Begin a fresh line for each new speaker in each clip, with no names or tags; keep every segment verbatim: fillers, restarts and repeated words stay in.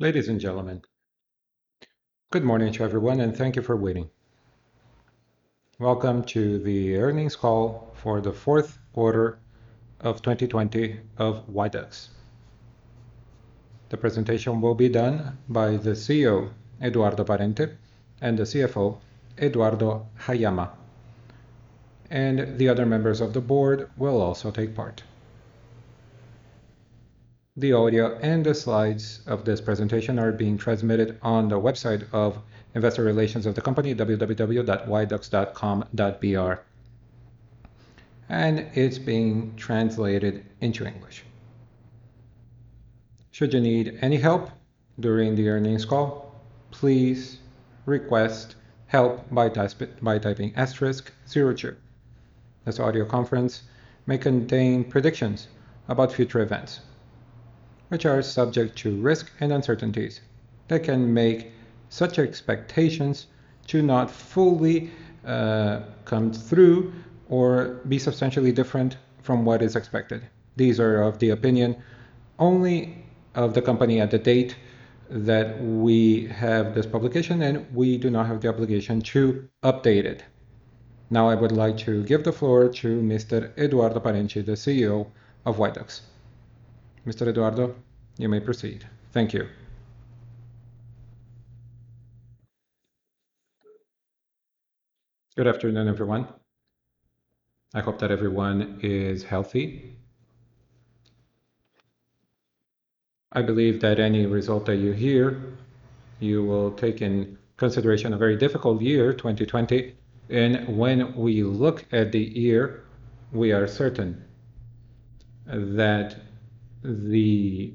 Ladies and gentlemen, good morning to everyone, and thank you for waiting. Welcome to the earnings call for the fourth quarter of twenty twenty of Yduqs. The presentation will be done by the C E O, Eduardo Parente, and the C F O, Eduardo Haiama. And the other members of the board will also take part. The audio and the slides of this presentation are being transmitted on the website of Investor Relations of the company, w w w dot yduqs dot com dot b r. And it's being translated into English. Should you need any help during the earnings call, please request help by, by typing asterisk zero two. This audio conference may contain predictions about future events, which are subject to risk and uncertainties that can make such expectations to not fully uh, come through or be substantially different from what is expected. These are of the opinion only of the company at the date that we have this publication, and we do not have the obligation to update it. Now I would like to give the floor to Mister Eduardo Parente, the C E O of Yduqs. Mister Eduardo, you may proceed. Thank you. Good afternoon, everyone. I hope that everyone is healthy. I believe that any result that you hear, you will take in consideration a very difficult year, twenty twenty. And when we look at the year, we are certain that the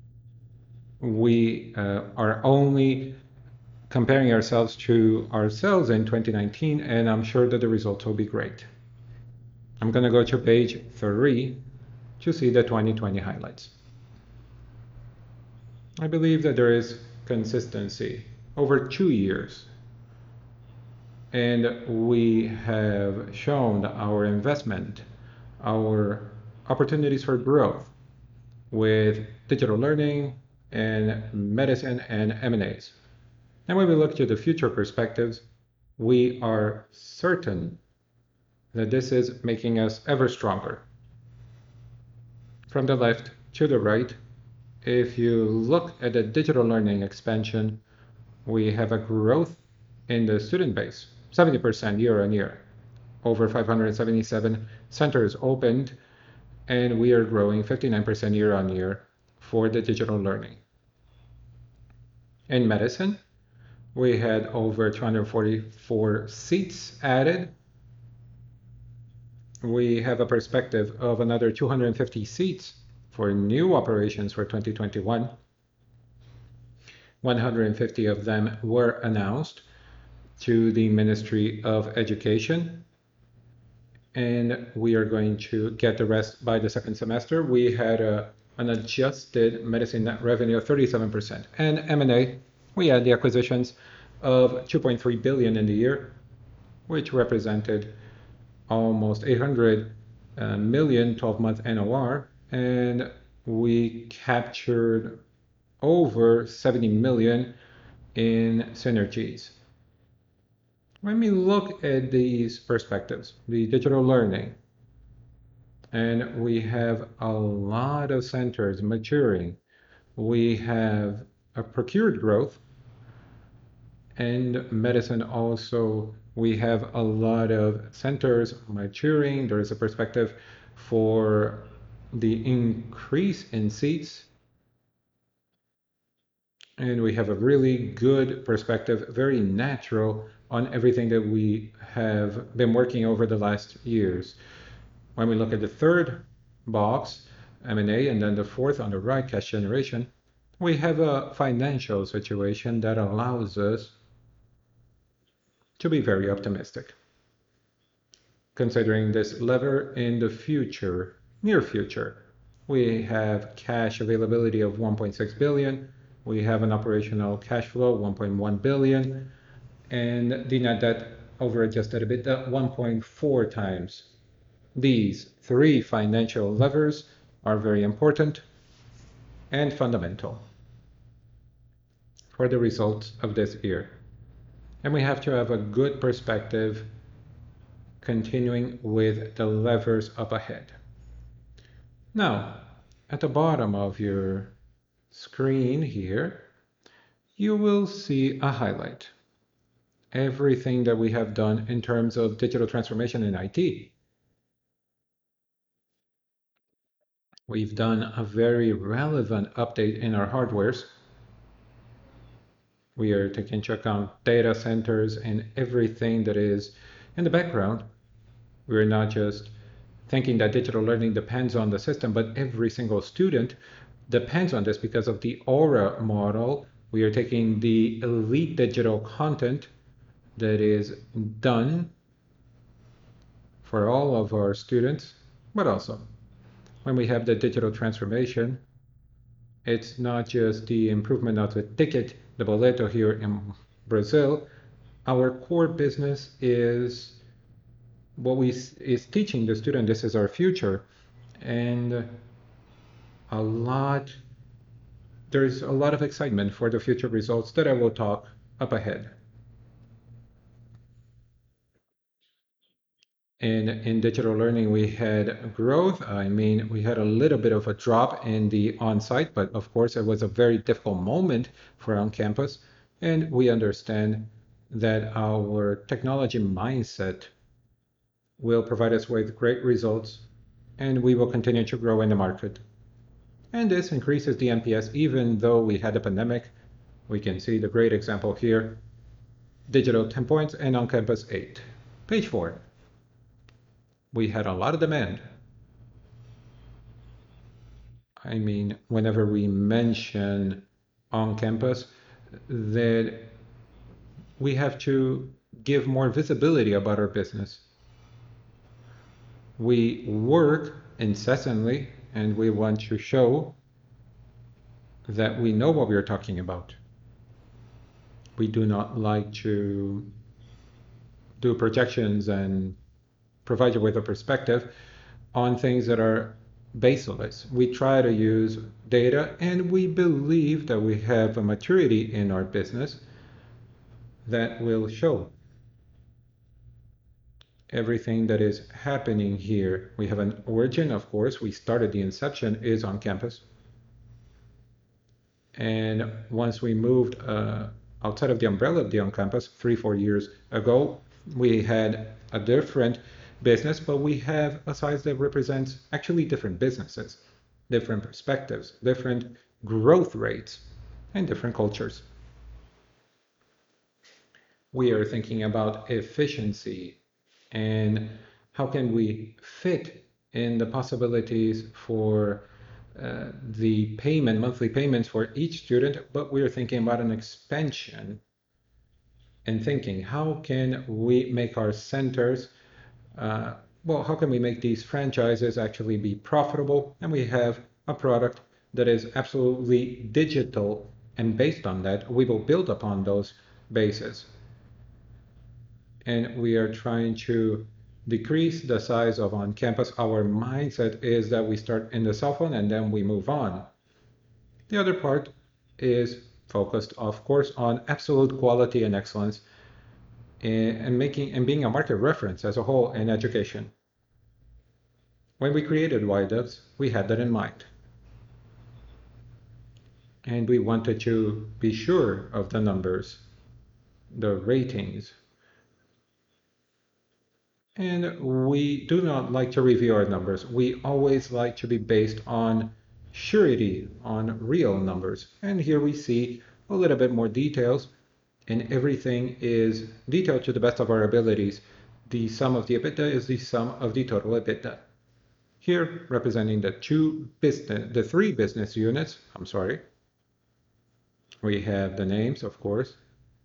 we uh, are only comparing ourselves to ourselves in twenty nineteen, and I'm sure that the results will be great. I'm going to go to page three to see the twenty twenty highlights. I believe that there is consistency over two years, and we have shown our investment, our opportunities for growth with digital learning and medicine and M and As. And when we look to the future perspectives, we are certain that this is making us ever stronger. From the left to the right, if you look at the digital learning expansion, we have a growth in the student base, seventy percent year on year, over five hundred seventy-seven centers opened, and we are growing fifty-nine percent year on year for the digital learning. In medicine, we had over two hundred forty-four seats added. We have a perspective of another two hundred fifty seats for new operations for twenty twenty-one. one hundred fifty of them were announced to the Ministry of Education, and we are going to get the rest by the second semester. We had a, an adjusted medicine net revenue of thirty-seven percent. And M and A, we had the acquisitions of two point three billion in the year, which represented almost eight hundred uh, million twelve-month N O R, and we captured over seventy million in synergies. When we look at these perspectives, the digital learning, and we have a lot of centers maturing, we have a procured growth, and medicine also, we have a lot of centers maturing. There is a perspective for the increase in seats, and we have a really good perspective, very natural on everything that we have been working over the last years. When we look at the third box, M and A, and then the fourth on the right, cash generation, we have a financial situation that allows us to be very optimistic, considering this lever in the future, near future. We have cash availability of one point six billion. We have an operational cash flow, one point one billion, and the net debt over adjusted EBITDA, one point four times. These three financial levers are very important and fundamental. for the results of this year. And we have to have a good perspective continuing with the levers up ahead. Now, at the bottom of your screen here, you will see a highlight. Everything that we have done in terms of digital transformation in I T. We've done a very relevant update in our hardwares. We are taking into account data centers and everything that is in the background. We're not just thinking that digital learning depends on the system, but every single student depends on this because of the Aura model. We are taking the elite digital content that is done for all of our students, but also when we have the digital transformation, it's not just the improvement of the ticket, the boleto here in Brazil. Our core business is what we is teaching the student. This is our future, and a lot there's a lot of excitement for the future results that I will talk up ahead. And in digital learning, we had growth. I mean, we had a little bit of a drop in the on-site, but of course, it was a very difficult moment for on campus. And we understand that our technology mindset will provide us with great results, and we will continue to grow in the market. And this increases the N P S, even though we had a pandemic. We can see the great example here, digital ten points and on campus eight. Page four. We had a lot of demand. I mean, whenever we mention on campus, that we have to give more visibility about our business. We work incessantly and we want to show that we know what we are talking about. We do not like to do projections and provide you with a perspective on things that are baseless. We try to use data, and we believe that we have a maturity in our business that will show everything that is happening here. We have an origin, of course. We started, the inception is on campus. And once we moved uh, outside of the umbrella of the on campus three, four years ago, we had a different business, but we have a size that represents actually different businesses, different perspectives, different growth rates, and different cultures. We are thinking about efficiency and how can we fit in the possibilities for uh, the payment, monthly payments for each student, but we are thinking about an expansion and thinking how can we make our centers Uh, well, how can we make these franchises actually be profitable? And we have a product that is absolutely digital, and based on that, we will build upon those bases. And we are trying to decrease the size of on campus. Our mindset is that we start in the cell phone and then we move on. The other part is focused, of course, on absolute quality and excellence, and making and being a market reference as a whole in education. When we created Y dubs, we had that in mind. And we wanted to be sure of the numbers, the ratings. And we do not like to review our numbers. We always like to be based on surety, on real numbers. And here we see a little bit more details, and everything is detailed to the best of our abilities. The sum of the EBITDA is the sum of the total EBITDA. Here, representing the two business, the three business units, I'm sorry. We have the names, of course,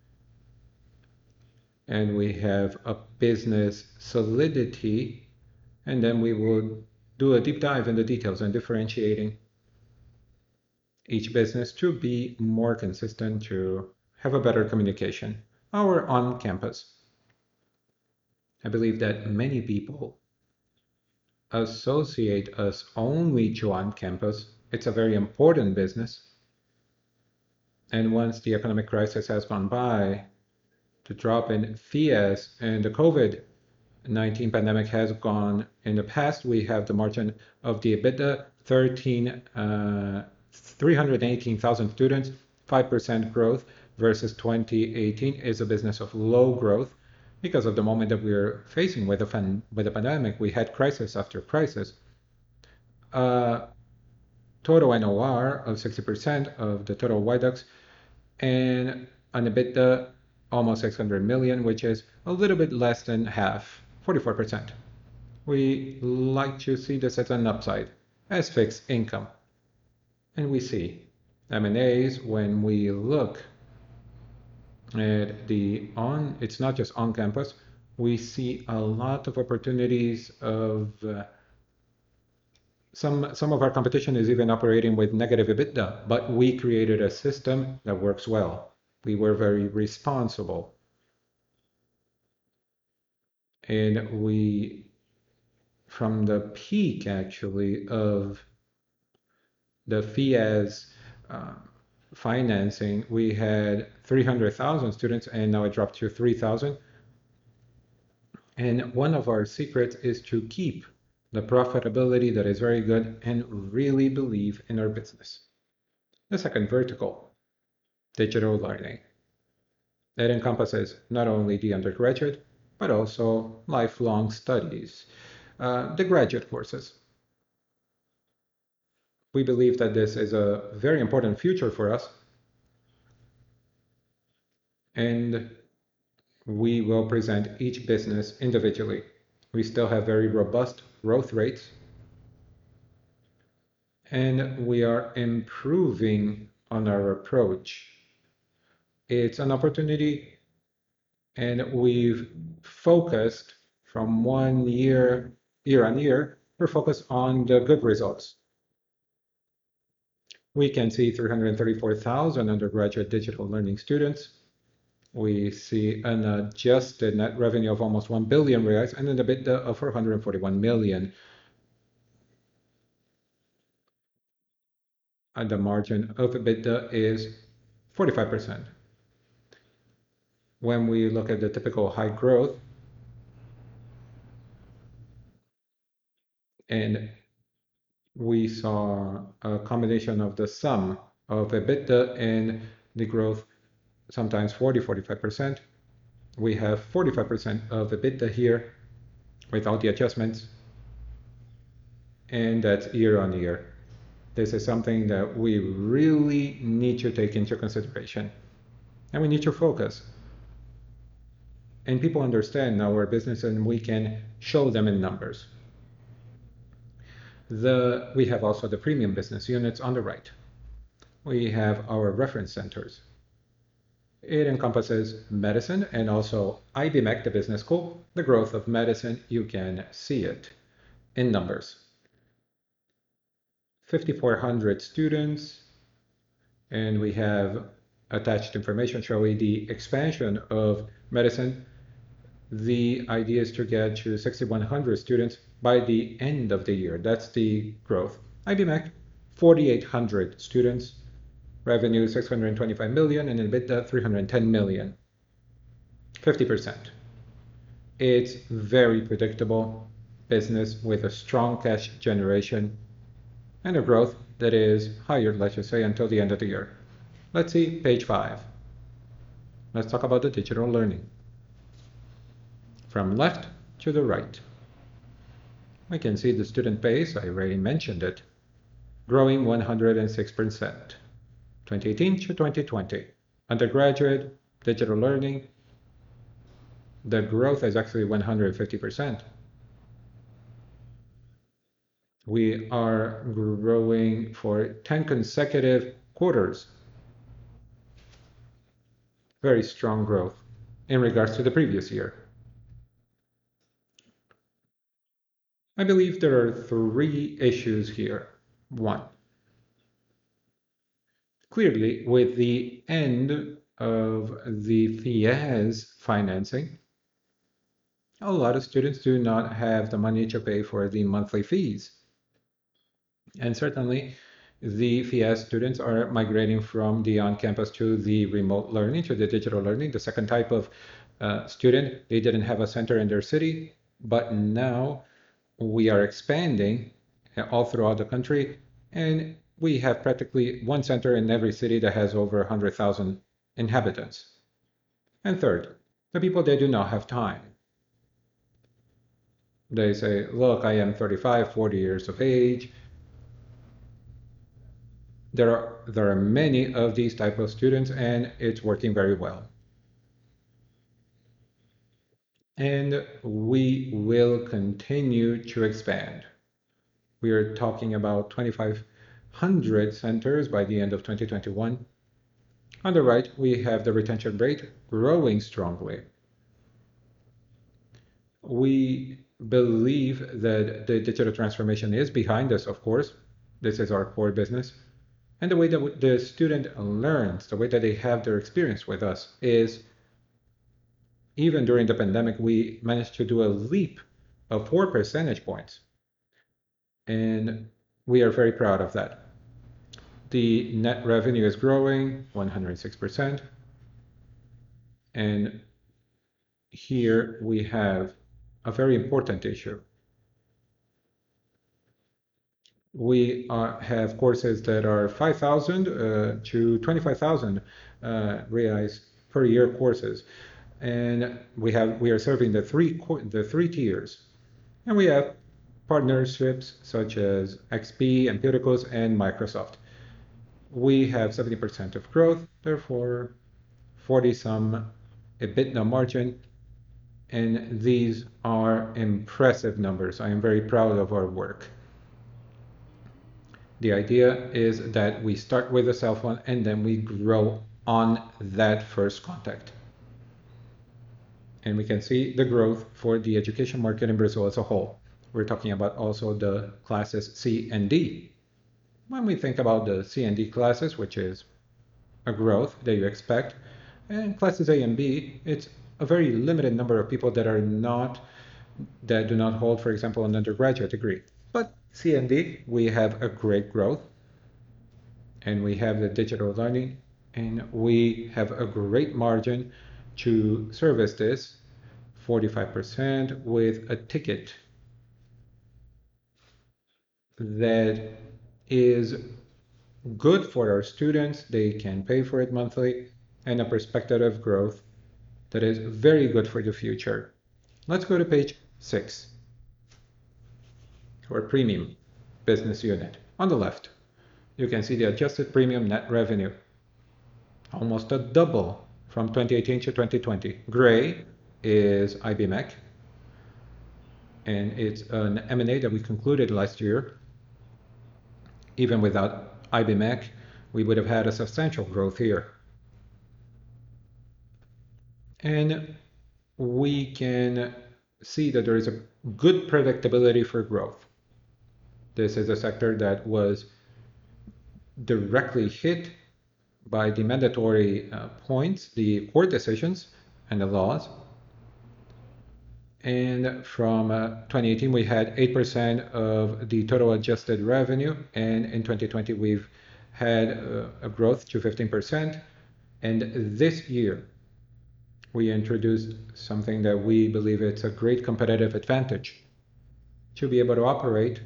and we have a business solidity, and then we will do a deep dive in the details and differentiating each business to be more consistent, to have a better communication. Our on campus. I believe that many people associate us only to on campus. It's a very important business. And once the economic crisis has gone by, the drop in FIES and the COVID nineteen pandemic has gone in the past. We have the margin of the EBITDA, thirteen, uh, three hundred eighteen thousand students, five percent growth versus twenty eighteen is a business of low growth because of the moment that we're facing with the, fan, with the pandemic. We had crisis after crisis. Uh, total N O R of sixty percent of the total Widex, and an EBITDA almost six hundred million, which is a little bit less than half, forty-four percent. We like to see this as an upside, as fixed income. And we see M and As when we look at the on, it's not just on campus, we see a lot of opportunities of uh, some some of our competition is even operating with negative EBITDA, but we created a system that works well. We were very responsible. And we, from the peak actually of the FIES uh, financing, we had three hundred thousand students, and now it dropped to three thousand. And one of our secrets is to keep the profitability that is very good and really believe in our business. The second vertical, digital learning. That encompasses not only the undergraduate, but also lifelong studies, uh, the graduate courses. We believe that this is a very important future for us, and we will present each business individually. We still have very robust growth rates, and we are improving on our approach. It's an opportunity, and we've focused from one year, year on year, we're focused on the good results. We can see three hundred thirty-four thousand undergraduate digital learning students. We see an adjusted net revenue of almost one billion reais and an EBITDA of four hundred forty-one million. And the margin of EBITDA is forty-five percent. When we look at the typical high growth, and we saw a combination of the sum of EBITDA and the growth, sometimes forty, forty-five percent. We have forty-five percent of EBITDA here without the adjustments, and that's year on year. This is something that we really need to take into consideration, and we need to focus. And people understand our business, and we can show them in numbers. The, we have also the premium business units on the right. We have our reference centers. It encompasses medicine and also IBMEC, the business school. The growth of medicine, you can see it in numbers. fifty-four hundred students, and we have attached information showing the expansion of medicine. The idea is to get to sixty-one hundred students by the end of the year. That's the growth. IBMEC, forty-eight hundred students, revenue six hundred twenty-five million, and EBITDA three hundred ten million, fifty percent. It's very predictable business with a strong cash generation and a growth that is higher, let's just say, until the end of the year. Let's see page five. Let's talk about the digital learning. From left to the right, we can see the student base, I already mentioned it, growing one hundred six percent, twenty eighteen to twenty twenty. Undergraduate, digital learning, the growth is actually one hundred fifty percent. We are growing for ten consecutive quarters. Very strong growth in regards to the previous year. I believe there are three issues here. One, clearly with the end of the FIES financing, a lot of students do not have the money to pay for the monthly fees. And certainly The FIES students are migrating from the on-campus to the remote learning, to the digital learning. The second type of uh, student, they didn't have a center in their city, but now we are expanding uh, all throughout the country, and we have practically one center in every city that has over one hundred thousand inhabitants. And third, the people that do not have time. They say, look, I am thirty-five, forty years of age. There are, there are many of these type of students, and it's working very well. And we will continue to expand. We are talking about twenty-five hundred centers by the end of twenty twenty-one. On the right, we have the retention rate growing strongly. We believe that the digital transformation is behind us, of course. This is our core business. And the way that the student learns, the way that they have their experience with us is, even during the pandemic, we managed to do a leap of four percentage points. And we are very proud of that. The net revenue is growing one hundred six percent. And here we have a very important issue. We are, have courses that are five thousand uh, to twenty-five thousand uh, reais per year courses. And we have we are serving the three the three tiers. And we have partnerships such as X P, Empiricus, and Microsoft. We have seventy percent of growth, therefore forty some EBITDA margin, and these are impressive numbers. I am very proud of our work. The idea is that we start with a cell phone and then we grow on that first contact. And we can see the growth for the education market in Brazil as a whole. We're talking about also the classes C and D. When we think about the C and D classes, which is a growth that you expect, and classes A and B, it's a very limited number of people that are not, that do not hold, for example, an undergraduate degree. But C and D, we have a great growth, and we have the digital learning, and we have a great margin to service this, forty-five percent with a ticket that is good for our students. They can pay for it monthly, and a perspective of growth that is very good for the future. Let's go to page six, our premium business unit. On the left, you can see the adjusted premium net revenue, almost a double from twenty eighteen to twenty twenty. Gray is Ibmec, and it's an M and A that we concluded last year. Even without Ibmec, we would have had a substantial growth here. And we can see that there is a good predictability for growth. This is a sector that was directly hit by the mandatory uh, points, the court decisions and the laws. And from uh, twenty eighteen, we had eight percent of the total adjusted revenue. And in twenty twenty, we've had uh, a growth to fifteen percent. And this year, we introduced something that we believe it's a great competitive advantage to be able to operate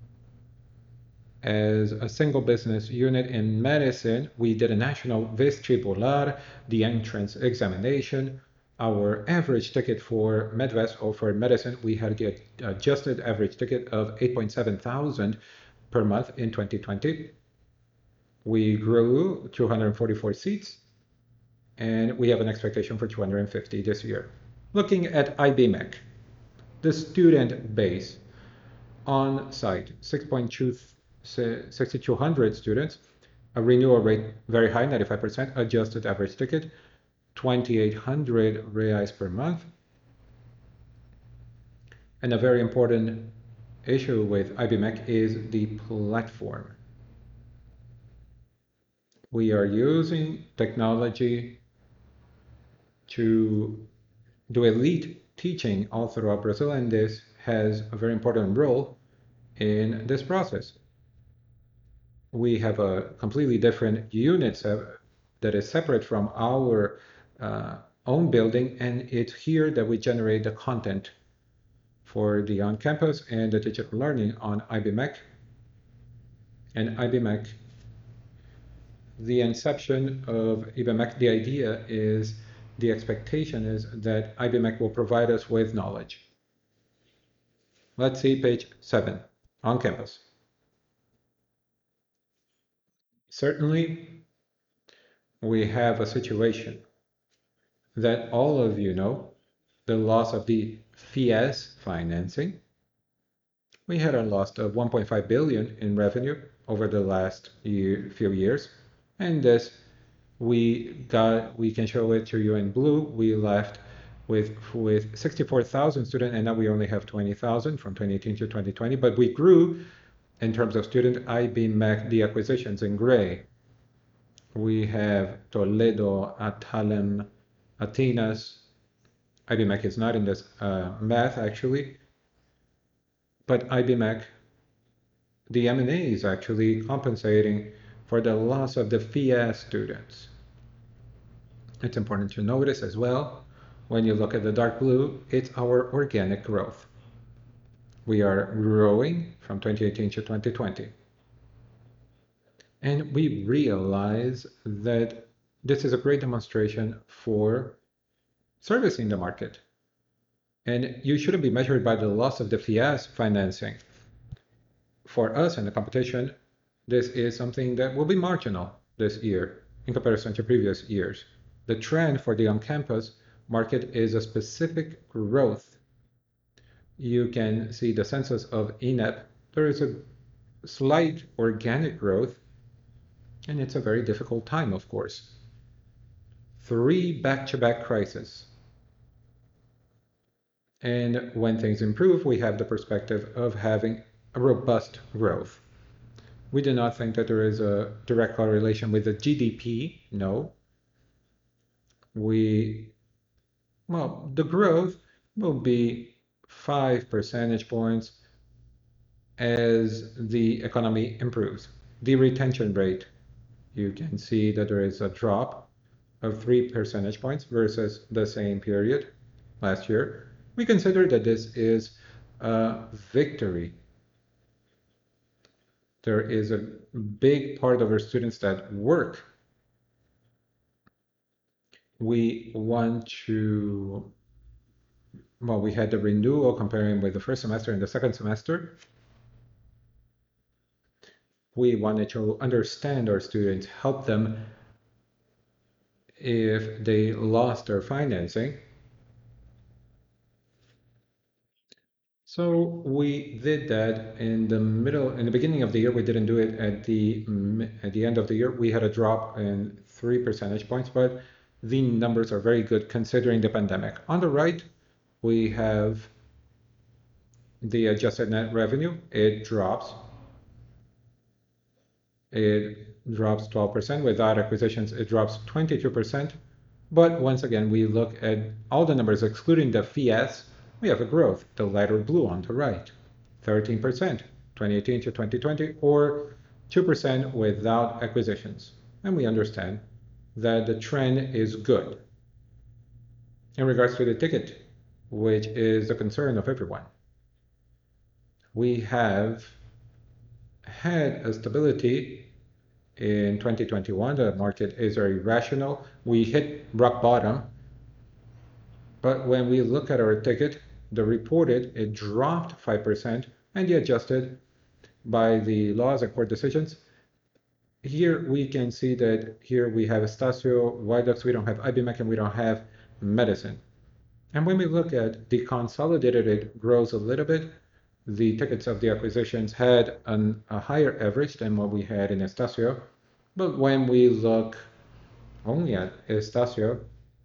as a single business unit in medicine. We did a national vestibular, the entrance examination. Our average ticket for Medvest or for medicine, we had the adjusted average ticket of eight point seven thousand per month in twenty twenty. We grew two hundred forty-four seats, and we have an expectation for two hundred fifty this year. Looking at Ibmec, the student base on site, six thousand two hundred students, a renewal rate very high, ninety-five percent, adjusted average ticket, twenty-eight hundred reais per month. And a very important issue with Ibmec is the platform. We are using technology to do elite teaching all throughout Brazil, and this has a very important role in this process. we have a completely different unit that is separate from our uh, own building, and it's here that we generate the content for the on-campus and the digital learning on I B M E C. And I B M E C, the inception of I B M E C, the idea is, the expectation is that I B M E C will provide us with knowledge. Let's see page seven, on campus. Certainly, we have a situation that all of you know, the loss of the FIES financing. We had a loss of one point five billion in revenue over the last year, few years, and this we got. We can show it to you in blue. We left with with sixty-four thousand students, and now we only have twenty thousand from twenty eighteen to twenty twenty. But we grew in terms of student. I B M E C, the acquisitions in gray. We have Toledo, Atalem, Atenas. I B M E C is not in this uh, math actually, but I B M E C, the M and A is actually compensating for the loss of the FIES students. It's important to notice as well, when you look at the dark blue, it's our organic growth. We are growing from twenty eighteen to twenty twenty. And we realize that this is a great demonstration for servicing the market. And you shouldn't be measured by the loss of the FIES financing. For us in the competition, this is something that will be marginal this year in comparison to previous years. The trend for the on-campus market is a specific growth. You can see the census of I N E P. There is a slight organic growth, and it's a very difficult time, of course. Three back-to-back crises. And when things improve, we have the perspective of having a robust growth. We do not think that there is a direct correlation with the G D P, no. We, well, the growth will be five percentage points as the economy improves. The retention rate, you can see that there is a drop of three percentage points versus the same period last year. We consider that this is a victory. There is a big part of our students that work. We want to, well, we had the renewal comparing with the first semester and the second semester. We wanted to understand our students, help them if they lost their financing. So we did that in the middle, in the beginning of the year. We didn't do it at the at the end of the year. We had a drop in three percentage points, but the numbers are very good considering the pandemic. On the right, we have the adjusted net revenue. It drops. It drops twelve percent. Without acquisitions, it drops twenty-two percent. But once again, we look at all the numbers excluding the FIES. We have a growth, the lighter blue on the right, thirteen percent, twenty eighteen to twenty twenty, or two percent without acquisitions. And we understand that the trend is good. In regards to the ticket, which is the concern of everyone, we have had a stability in twenty twenty-one. The market is very rational. We hit rock bottom. But when we look at our ticket, the reported, it dropped five percent, and the adjusted by the laws and court decisions. Here we can see that here we have Estácio, Widex, we don't have I B M E C, and we don't have medicine. And when we look at the consolidated, it grows a little bit. The tickets of the acquisitions had an, a higher average than what we had in Estácio. But when we look only at Estácio,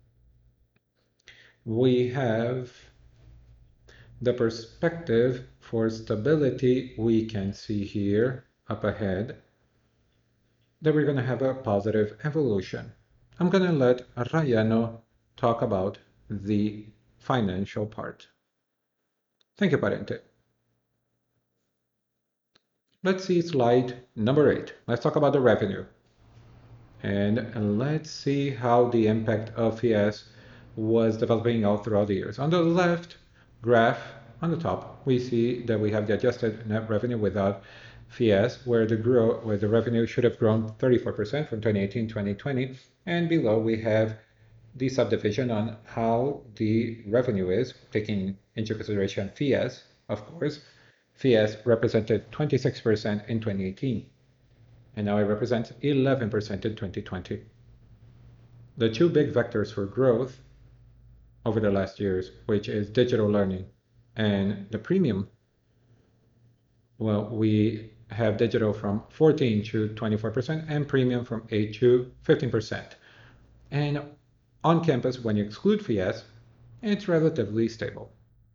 we have the perspective for stability. We can see here up ahead that we're going to have a positive evolution. I'm going to let Rayano talk about the financial part. Thank you, Parente. Let's see slide number eight. Let's talk about the revenue. And let's see how the impact of FIES was developing all throughout the years. On the left graph, on the top, we see that we have the adjusted net revenue without FIES, where the grow where the revenue should have grown thirty-four percent from twenty eighteen to twenty twenty, and below we have the subdivision on how the revenue is, taking into consideration FIES, of course. FIES represented twenty-six percent in twenty eighteen, and now it represents eleven percent in twenty twenty. The two big vectors for growth over the last years, which is digital learning and the premium, well, we have digital from fourteen to twenty-four percent and premium from eight to fifteen percent. And on campus, when you exclude FIES, it's relatively stable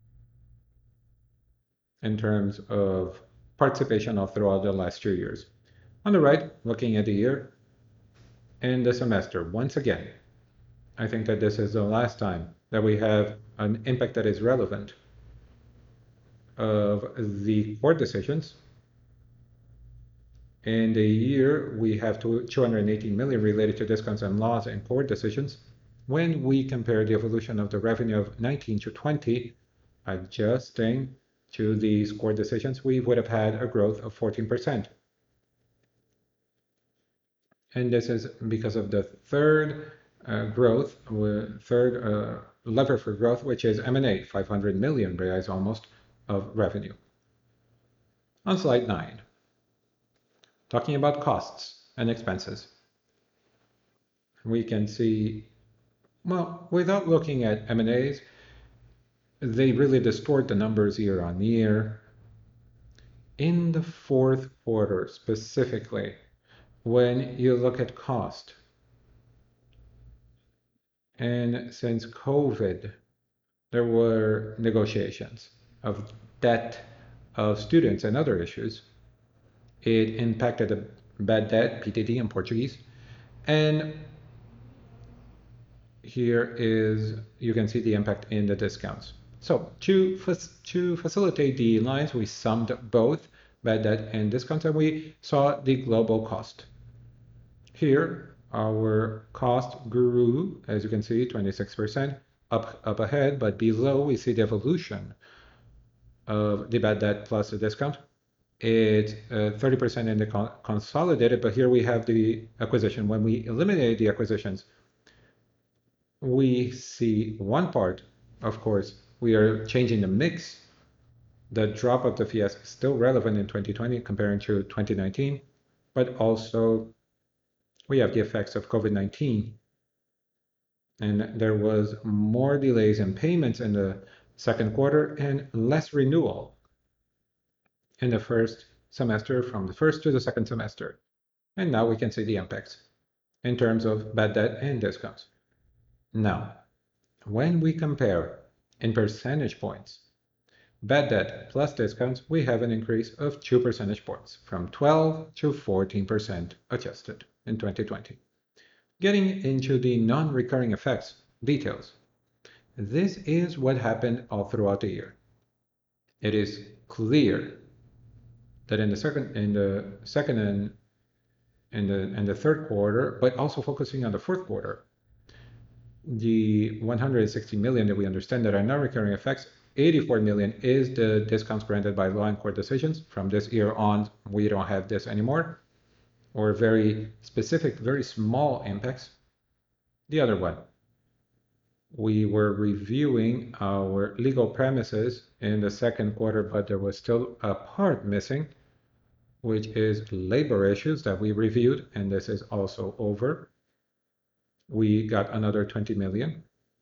in terms of participation all throughout the last two years. On the right, looking at the year and the semester, once again, I think that this is the last time that we have an impact that is relevant of the court decisions. In the year, we have two hundred eighteen million related to discounts and laws and court decisions. When we compare the evolution of the revenue of nineteen to twenty, adjusting to these court decisions, we would have had a growth of fourteen percent. And this is because of the third uh, growth, third uh, lever for growth, which is M and A, five hundred million reais almost of revenue. On slide nine, talking about costs and expenses, we can see, well, without looking at M and As, they really distort the numbers year on year. In the fourth quarter specifically, when you look at cost, and since COVID, there were negotiations of debt of students and other issues. It impacted the bad debt, P T D in Portuguese, and here is, you can see the impact in the discounts. So to, to facilitate the lines, we summed both bad debt and discounts, and we saw the global cost. Here, our cost grew, as you can see, twenty-six percent up, up ahead, but below we see the evolution of the bad debt plus the discount. It's uh, thirty percent in the con consolidated, but here we have the acquisition. When we eliminate the acquisitions, we see one part, of course, we are changing the mix. The drop of the FIES is still relevant in twenty twenty comparing to twenty nineteen, but also we have the effects of COVID nineteen. And there was more delays in payments in the second quarter and less renewal in the first semester from the first to the second semester. And now we can see the impacts in terms of bad debt and discounts. Now, when we compare in percentage points, bad debt plus discounts, we have an increase of two percentage points from twelve to fourteen percent adjusted in twenty twenty. Getting into the non-recurring effects details, this is what happened all throughout the year. It is clear that in the second, in the second and in the and the third quarter, but also focusing on the fourth quarter, the one hundred sixty million that we understand that are non-recurring effects, eighty-four million is the discounts granted by law and court decisions. From this year on, we don't have this anymore, or very specific, very small impacts. The other one, we were reviewing our legal premises in the second quarter, but there was still a part missing, which is labor issues that we reviewed, and this is also over. We got another twenty million.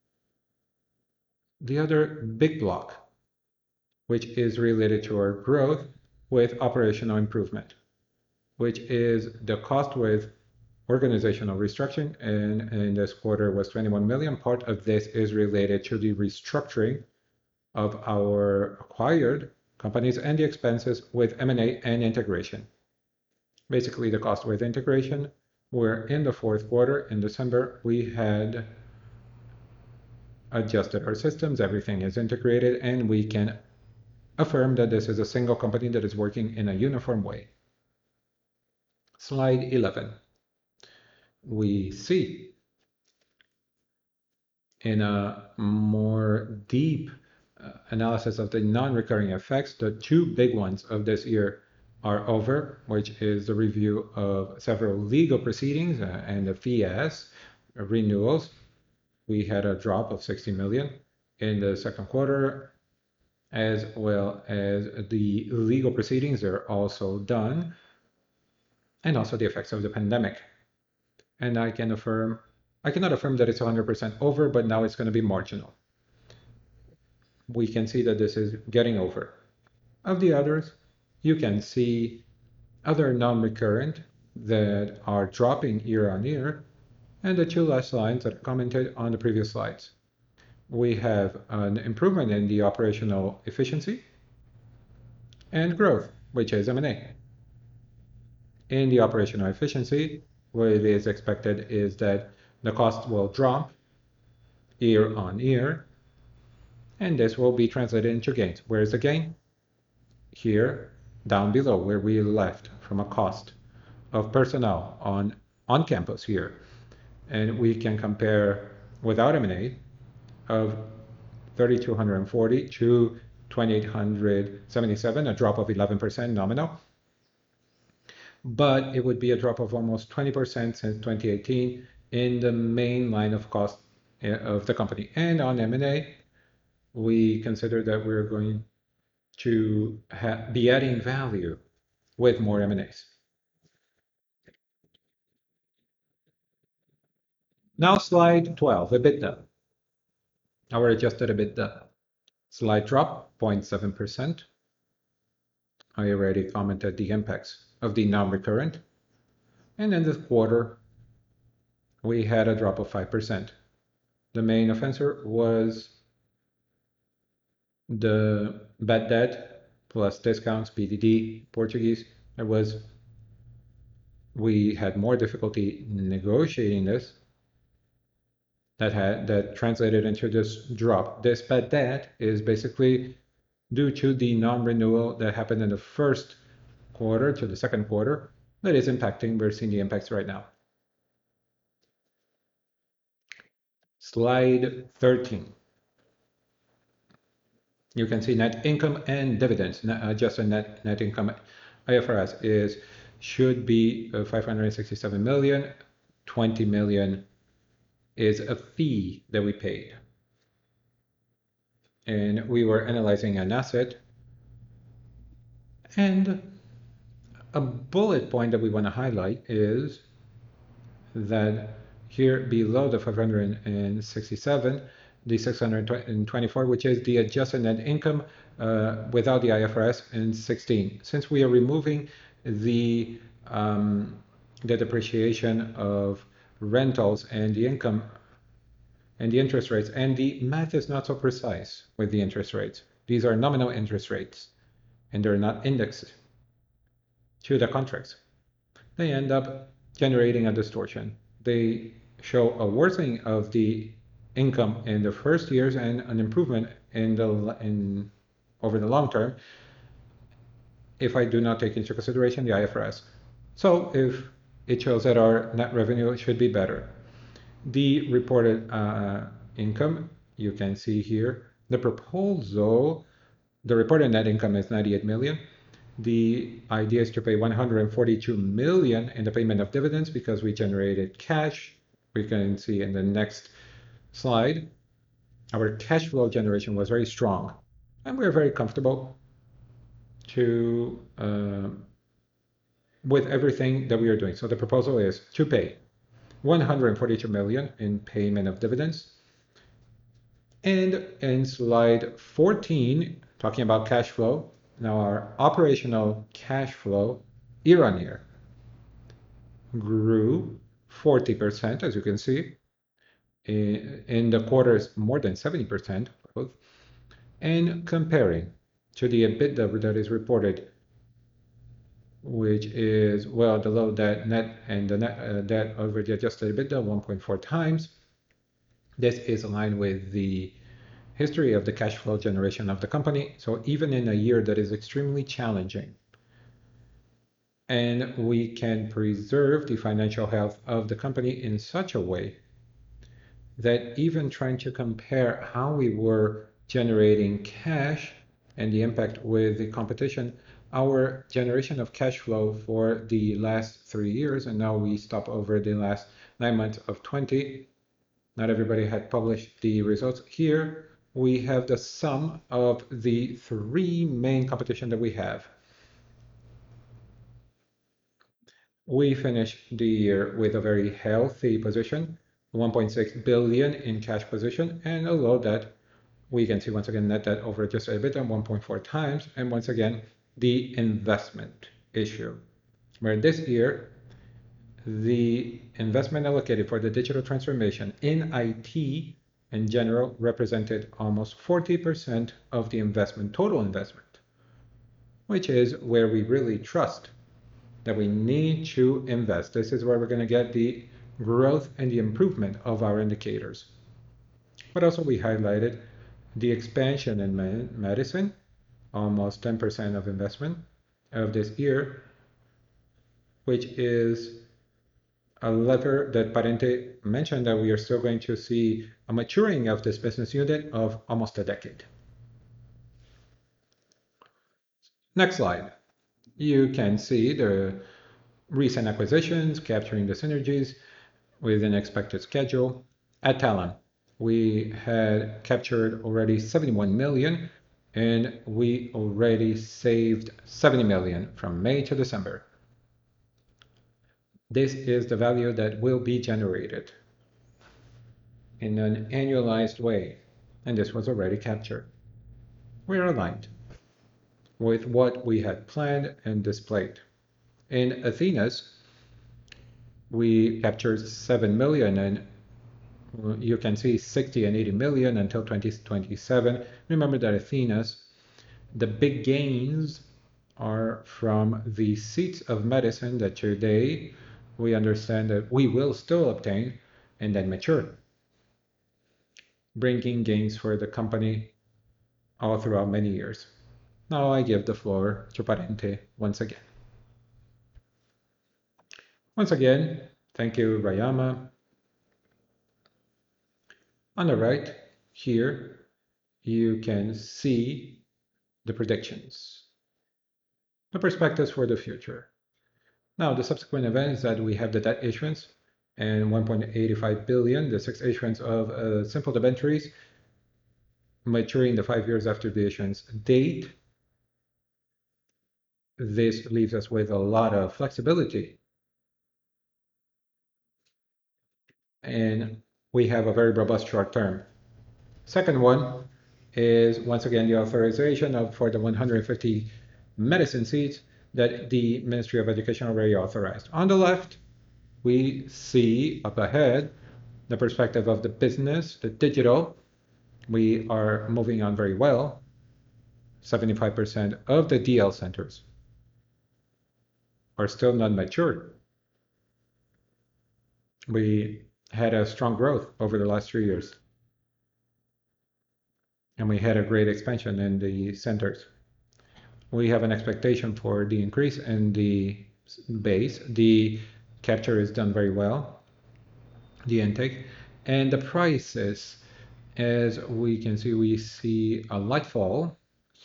The other big block, which is related to our growth with operational improvement, which is the cost with organizational restructuring, and in this quarter was twenty-one million. Part of this is related to the restructuring of our acquired companies and the expenses with M and A and integration. Basically, the cost with integration were in the fourth quarter. In December, we had adjusted our systems, everything is integrated, and we can affirm that this is a single company that is working in a uniform way. Slide eleven. We see in a more deep uh, analysis of the non-recurring effects, the two big ones of this year are over, which is the review of several legal proceedings uh, and the F I E S renewals. We had a drop of sixty million in the second quarter, as well as the legal proceedings are also done, and also the effects of the pandemic. And I can affirm, I cannot affirm that it's one hundred percent over, but now it's going to be marginal. We can see that this is getting over. Of the others, you can see other non-recurrent that are dropping year on year, and the two last lines that I commented on the previous slides. We have an improvement in the operational efficiency and growth, which is M and A. In the operational efficiency, what is expected is that the cost will drop year on year, and this will be translated into gains. Where is the gain? Here, down below, where we left from a cost of personnel on on campus here, and we can compare without M and A of three thousand two hundred forty to two thousand eight hundred seventy-seven, a drop of eleven percent nominal, but it would be a drop of almost twenty percent since twenty eighteen in the main line of cost of the company. And on M and A, we consider that we're going to be adding value with more M and As. Now slide twelve, EBITDA. Our adjusted EBITDA. Slight drop, zero point seven percent. I already commented the impacts of the non-recurrent. And in this quarter, we had a drop of five percent. The main offender was the bad debt plus discounts, P D D, Portuguese. It was, we had more difficulty negotiating this. That had that translated into this drop. This bad debt is basically due to the non-renewal that happened in the first quarter to the second quarter that is impacting. We're seeing the impacts right now. Slide thirteen. You can see net income and dividends. Net, adjusted net net income I F R S is should be uh, five hundred sixty-seven million. twenty million is a fee that we paid. And we were analyzing an asset, and a bullet point that we want to highlight is that here below the five hundred sixty-seven, the six hundred twenty-four, which is the adjusted net income uh, without the I F R S in sixteen. Since we are removing the um, the depreciation of rentals and the income and the interest rates, and the math is not so precise with the interest rates. These are nominal interest rates, and they're not indexed to the contracts. They end up generating a distortion. They show a worsening of the income in the first years and an improvement in the in over the long term if I do not take into consideration the I F R S. So if it shows that our net revenue should be better. The reported uh, income, you can see here, the proposal, the reported net income is ninety-eight million. The idea is to pay one hundred forty-two million in the payment of dividends because we generated cash. We can see in the next slide, our cash flow generation was very strong, and we're very comfortable to uh, with everything that we are doing. So the proposal is to pay one hundred forty-two million in payment of dividends. And in slide fourteen, talking about cash flow, now our operational cash flow year on year grew forty percent, as you can see. In the quarters, more than seventy percent. And comparing to the EBITDA that is reported, which is, well, the low debt net and the net uh, debt over the adjusted EBITDA one point four times. This is aligned with the history of the cash flow generation of the company. So even in a year that is extremely challenging, and we can preserve the financial health of the company in such a way that even trying to compare how we were generating cash and the impact with the competition, our generation of cash flow for the last three years, and now we stop over the last nine months of twenty. Not everybody had published the results. Here we have the sum of the three main competition that we have. We finished the year with a very healthy position, one point six billion in cash position, and a low debt. We can see once again net debt over adjusted EBITDA one point four times, and once again the investment issue, where this year the investment allocated for the digital transformation in I T in general represented almost forty percent of the investment, total investment, which is where we really trust that we need to invest. This is where we're going to get the growth and the improvement of our indicators. But also we highlighted the expansion in medicine, almost ten percent of investment of this year, which is a lever that Parente mentioned that we are still going to see a maturing of this business unit of almost a decade. Next slide. You can see the recent acquisitions capturing the synergies with an expected schedule. At Talon, we had captured already seventy-one million, and we already saved seventy million from May to December. This is the value that will be generated in an annualized way, and this was already captured. We are aligned with what we had planned and displayed. In Athenas, we captured seven million, and you can see sixty and eighty million until twenty twenty-seven. Remember that Athenas, the big gains are from the seats of medicine that today we understand that we will still obtain and then mature, bringing gains for the company all throughout many years. Now I give the floor to Parente once again. Once again, thank you, Rayama. On the right here, you can see the predictions, the perspectives for the future. Now, the subsequent events that we have the debt issuance and one point eight five billion, the six issuance of uh, simple debentures maturing the five years after the issuance date. This leaves us with a lot of flexibility. And we have a very robust short term. Second one is once again the authorization of for the one hundred fifty medicine seats that the Ministry of Education already authorized. On the left, we see up ahead the perspective of the business, the digital. We are moving on very well. seventy-five percent of the D L centers are still not matured. We had a strong growth over the last three years. And we had a great expansion in the centers. We have an expectation for the increase in the base. The capture is done very well, the intake, and the prices, as we can see, we see a light fall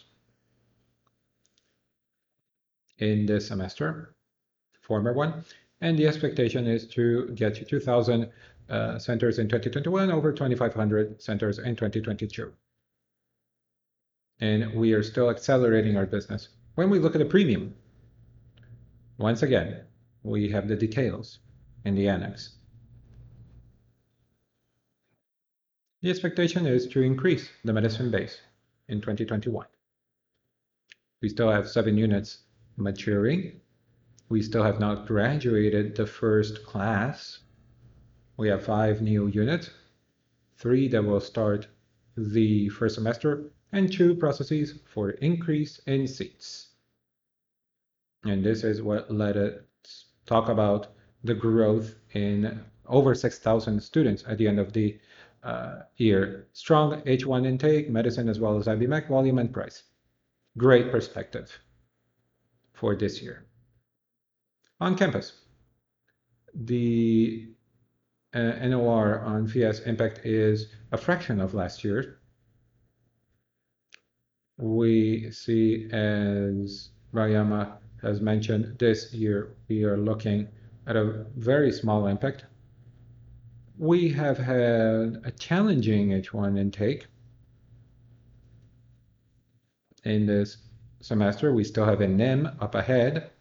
in this semester, former one, and the expectation is to get to two thousand uh, centers in twenty twenty-one, over twenty-five hundred centers in twenty twenty-two. And we are still accelerating our business. When we look at the premium, once again, we have the details in the annex. The expectation is to increase the medicine base in twenty twenty-one. We still have seven units maturing. We still have not graduated the first class. We have five new units, three that will start the first semester, and two processes for increase in seats. And this is what let us talk about the growth in over six thousand students at the end of the uh, year. Strong H one intake, medicine as well as I B M E C, volume and price. Great perspective for this year. On campus, the uh, N O R on F I E S impact is a fraction of last year. We see, as Rayama has mentioned, this year we are looking at a very small impact. We have had a challenging H one intake in this semester. We still have a N I M up ahead,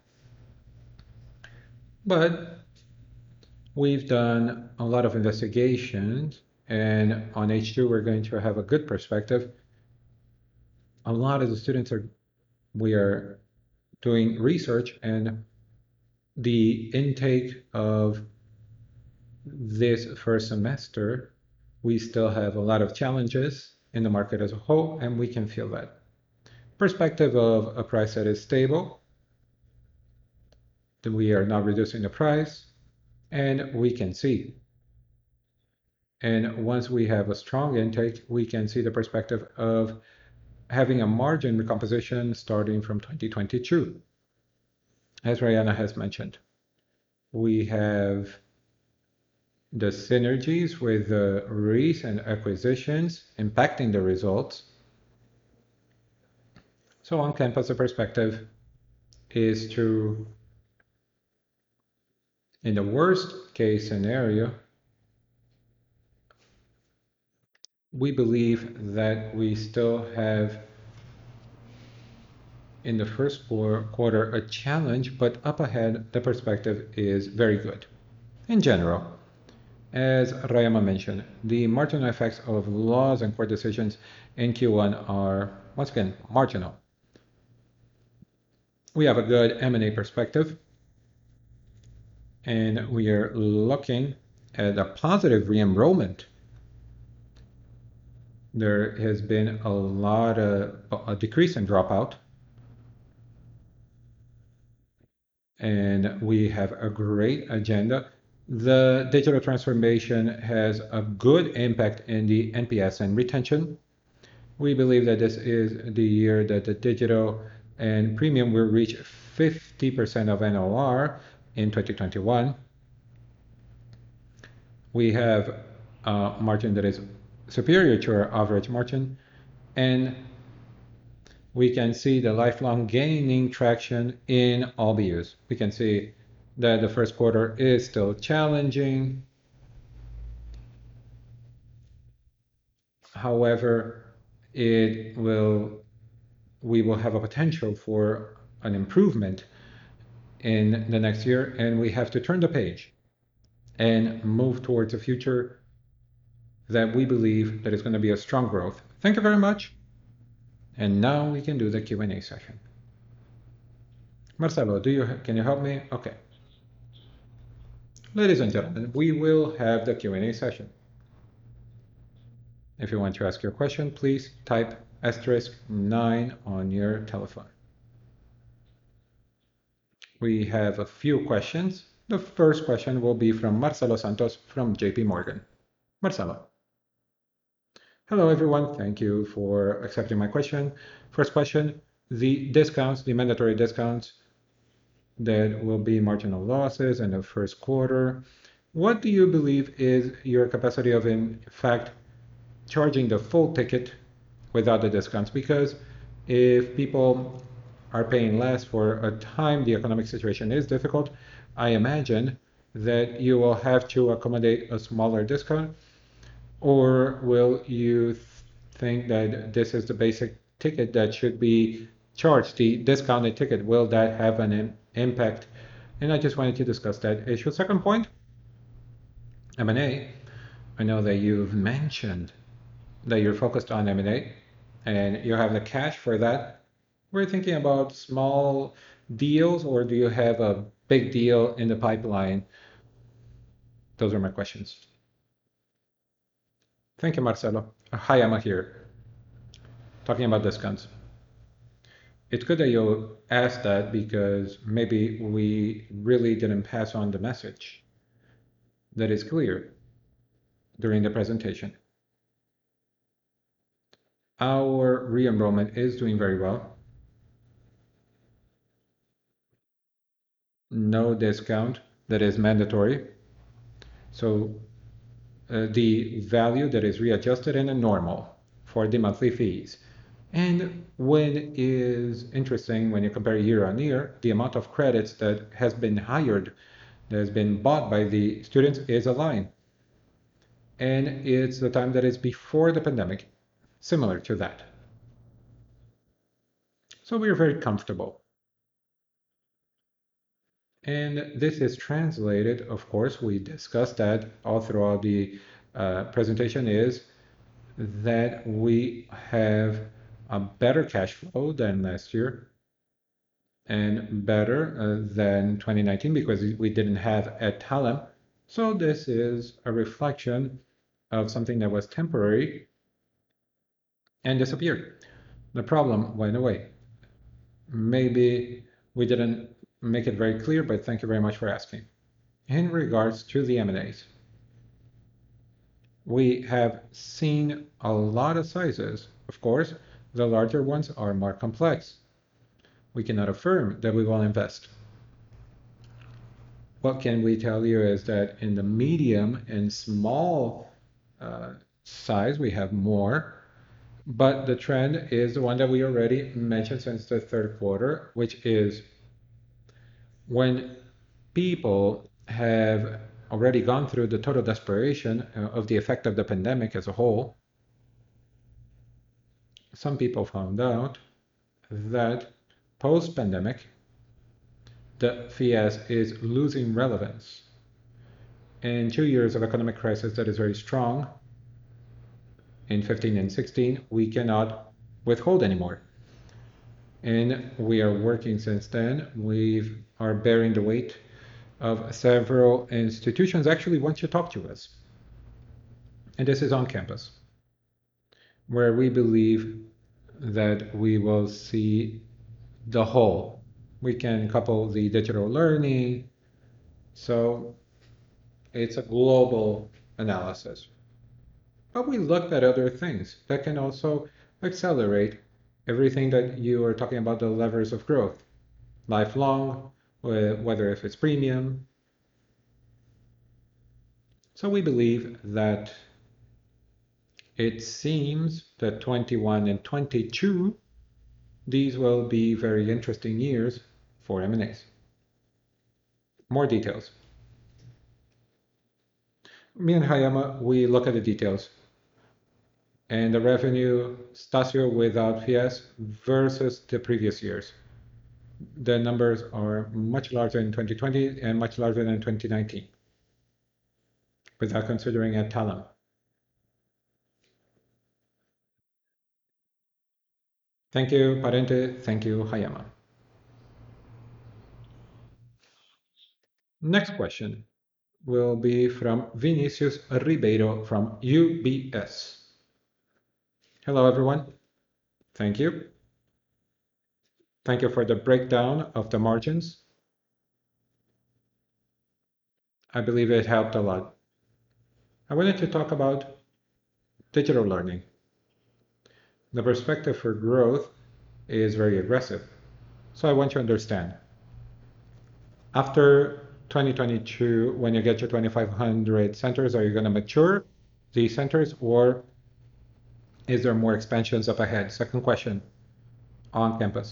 but we've done a lot of investigations, and on H two we're going to have a good perspective. A lot of the students are, we are doing research, and the intake of this first semester, we still have a lot of challenges in the market as a whole, and we can feel that. Perspective of a price that is stable, that we are not reducing the price, and we can see. And once we have a strong intake, we can see the perspective of having a margin recomposition starting from twenty twenty-two. As Rayana has mentioned, we have the synergies with the recent acquisitions impacting the results. So on campus, the perspective is to, in the worst case scenario, we believe that we still have in the first quarter a challenge, but up ahead the perspective is very good. In general, as Rayama mentioned, the marginal effects of laws and court decisions in Q one are, once again, marginal. We have a good M and A perspective, and we are looking at a positive re-enrollment. There has been a lot of a decrease in dropout, and we have a great agenda. The digital transformation has a good impact in the N P S and retention. We believe that this is the year that the digital and premium will reach fifty percent of N O R in twenty twenty-one. We have a margin that is superior to our average margin, and we can see the lifelong gaining traction in all B Us. We can see that the first quarter is still challenging. However, it will, we will have a potential for an improvement in the next year, and we have to turn the page and move towards a future that we believe that is going to be a strong growth. Thank you very much. And now we can do the Q and A session. Marcelo, do you can you help me? Okay. Ladies and gentlemen, we will have the Q and A session. If you want to ask your question, please type asterisk nine on your telephone. We have a few questions. The first question will be from Marcelo Santos from J P Morgan. Marcelo. Hello, everyone. Thank you for accepting my question. First question, the discounts, the mandatory discounts that will be marginal losses in the first quarter. What do you believe is your capacity of, in fact, charging the full ticket without the discounts? Because if people are paying less for a time, the economic situation is difficult. I imagine that you will have to accommodate a smaller discount, or will you th think that this is the basic ticket that should be charged, the discounted ticket? Will that have an im impact? And I just wanted to discuss that issue. Second point, M and A. I know that you've mentioned that you're focused on M and A and you have the cash for that. We're thinking about small deals, or do you have a big deal in the pipeline? Those are my questions. Thank you, Marcelo. Hi, Emma here. Talking about discounts. It's good that you asked that, because maybe we really didn't pass on the message that is clear during the presentation. Our re-enrollment is doing very well. No discount that is mandatory. So uh, the value that is readjusted and a normal for the monthly fees. And when is interesting when you compare year on year, the amount of credits that has been hired, that has been bought by the students is a line. And it's the time that is before the pandemic, similar to that. So we are very comfortable. And this is translated, of course, we discussed that all throughout the uh, presentation, is that we have a better cash flow than last year and better uh, than twenty nineteen because we didn't have Adtalem. So this is a reflection of something that was temporary and disappeared. The problem went away. Maybe we didn't make it very clear, but thank you very much for asking. In regards to the M and As, we have seen a lot of sizes. Of course, the larger ones are more complex. We cannot affirm that we will invest. What can we tell you is that in the medium and small uh, size, we have more, but the trend is the one that we already mentioned since the third quarter, which is when people have already gone through the total desperation uh, of the effect of the pandemic as a whole, some people found out that post-pandemic, the FIES is losing relevance. In two years of economic crisis that is very strong, in fifteen and sixteen, we cannot withhold anymore. And we are working since then. We are bearing the weight of several institutions actually want to talk to us. And this is on campus, where we believe that we will see the whole. We can couple the digital learning. So it's a global analysis. But we looked at other things that can also accelerate everything that you are talking about, the levers of growth, lifelong, whether if it's premium. So we believe that it seems that twenty-one and twenty-two, these will be very interesting years for M and As. More details. Me and Hayama, we look at the details. And the revenue, Stasio without FIES versus the previous years. The numbers are much larger in twenty twenty and much larger than twenty nineteen, without considering Adtalem. Thank you, Parente. Thank you, Hayama. Next question will be from Vinicius Ribeiro from U B S. Hello, everyone. Thank you. Thank you for the breakdown of the margins. I believe it helped a lot. I wanted to talk about digital learning. The perspective for growth is very aggressive. So I want to understand. After twenty twenty-two, when you get your twenty-five hundred centers, are you going to mature these centers or is there more expansions up ahead? Second question, on campus.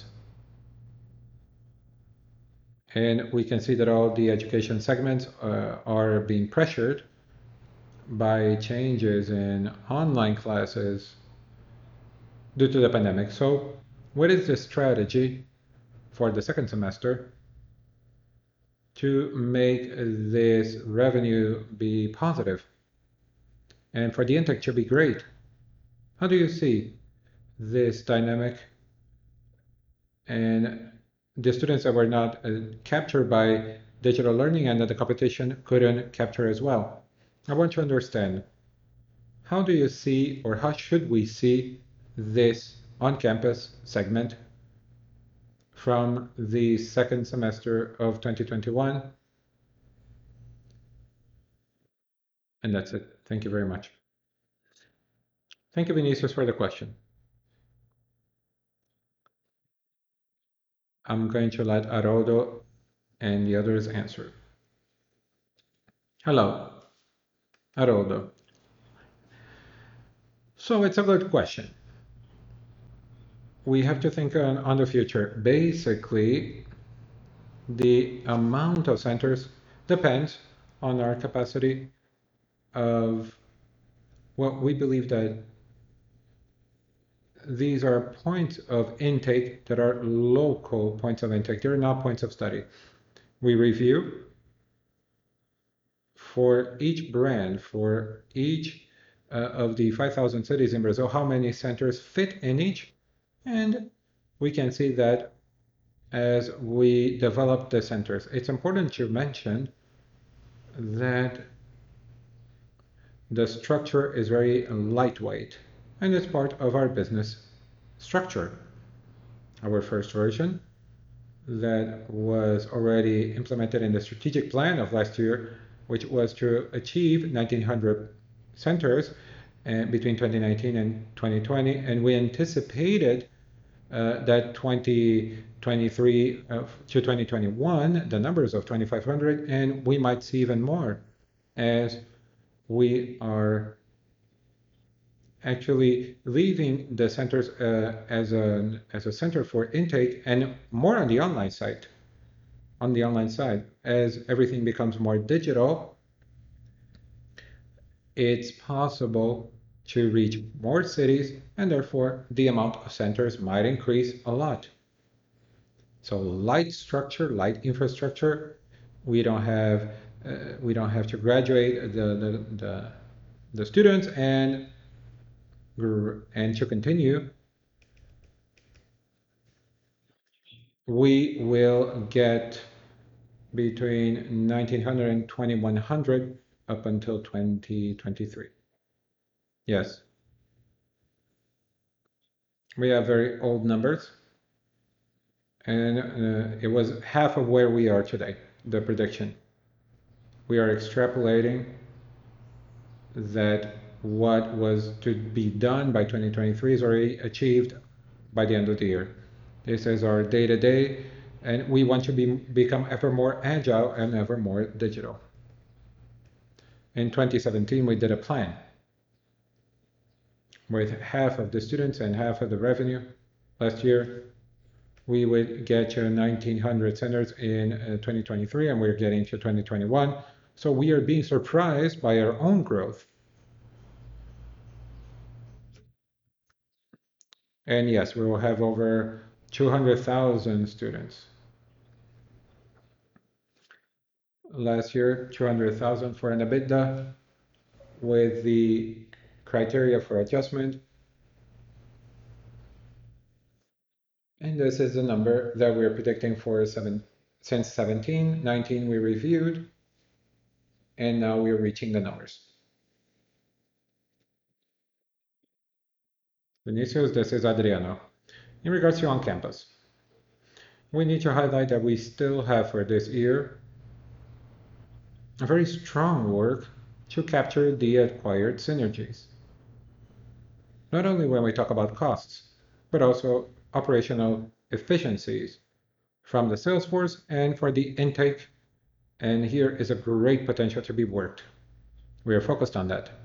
And we can see that all the education segments uh, are being pressured by changes in online classes due to the pandemic. So what is the strategy for the second semester to make this revenue be positive and for the intake to be great? How do you see this dynamic and the students that were not uh, captured by digital learning and that the competition couldn't capture as well? I want to understand, how do you see, or how should we see this on-campus segment from the second semester of twenty twenty-one? And that's it. Thank you very much. Thank you, Vinicius, for the question. I'm going to let Haroldo and the others answer. Hello, Haroldo. So it's a good question. We have to think on, on the future. Basically, the amount of centers depends on our capacity of what we believe that these are points of intake that are local points of intake. They're not points of study. We review for each brand, for each uh, of the five thousand cities in Brazil, how many centers fit in each. And we can see that as we develop the centers. It's important to mention that the structure is very lightweight and it's part of our business structure. Our first version that was already implemented in the strategic plan of last year, which was to achieve nineteen hundred centers uh, between twenty nineteen and twenty twenty, and we anticipated uh, that twenty twenty-three uh, to twenty twenty-one, the numbers of twenty-five hundred, and we might see even more as we are actually leaving the centers uh, as a as a center for intake and more on the online side. On the online side, as everything becomes more digital, it's possible to reach more cities, and therefore the amount of centers might increase a lot. So light structure, light infrastructure. We don't have uh, we don't have to graduate the the the, the students and and to continue, we will get between nineteen hundred and twenty-one hundred up until twenty twenty-three. Yes, we have very old numbers, and uh, it was half of where we are today, the prediction. We are extrapolating that what was to be done by twenty twenty-three is already achieved by the end of the year. This is our day-to-day, and we want to be, become ever more agile and ever more digital. In twenty seventeen, we did a plan with half of the students and half of the revenue. Last year, we would get to nineteen hundred centers in uh, twenty twenty-three, and we're getting to twenty twenty-one. So we are being surprised by our own growth. And yes, we will have over two hundred thousand students. Last year, two hundred thousand for an EBITDA with the criteria for adjustment. And this is the number that we're predicting for seven, since seventeen, nineteen we reviewed, and now we're reaching the numbers. Vinicius, this is Adriano. In regards to on-campus, we need to highlight that we still have for this year a very strong work to capture the acquired synergies. Not only when we talk about costs, but also operational efficiencies from the sales force and for the intake. And here is a great potential to be worked. We are focused on that.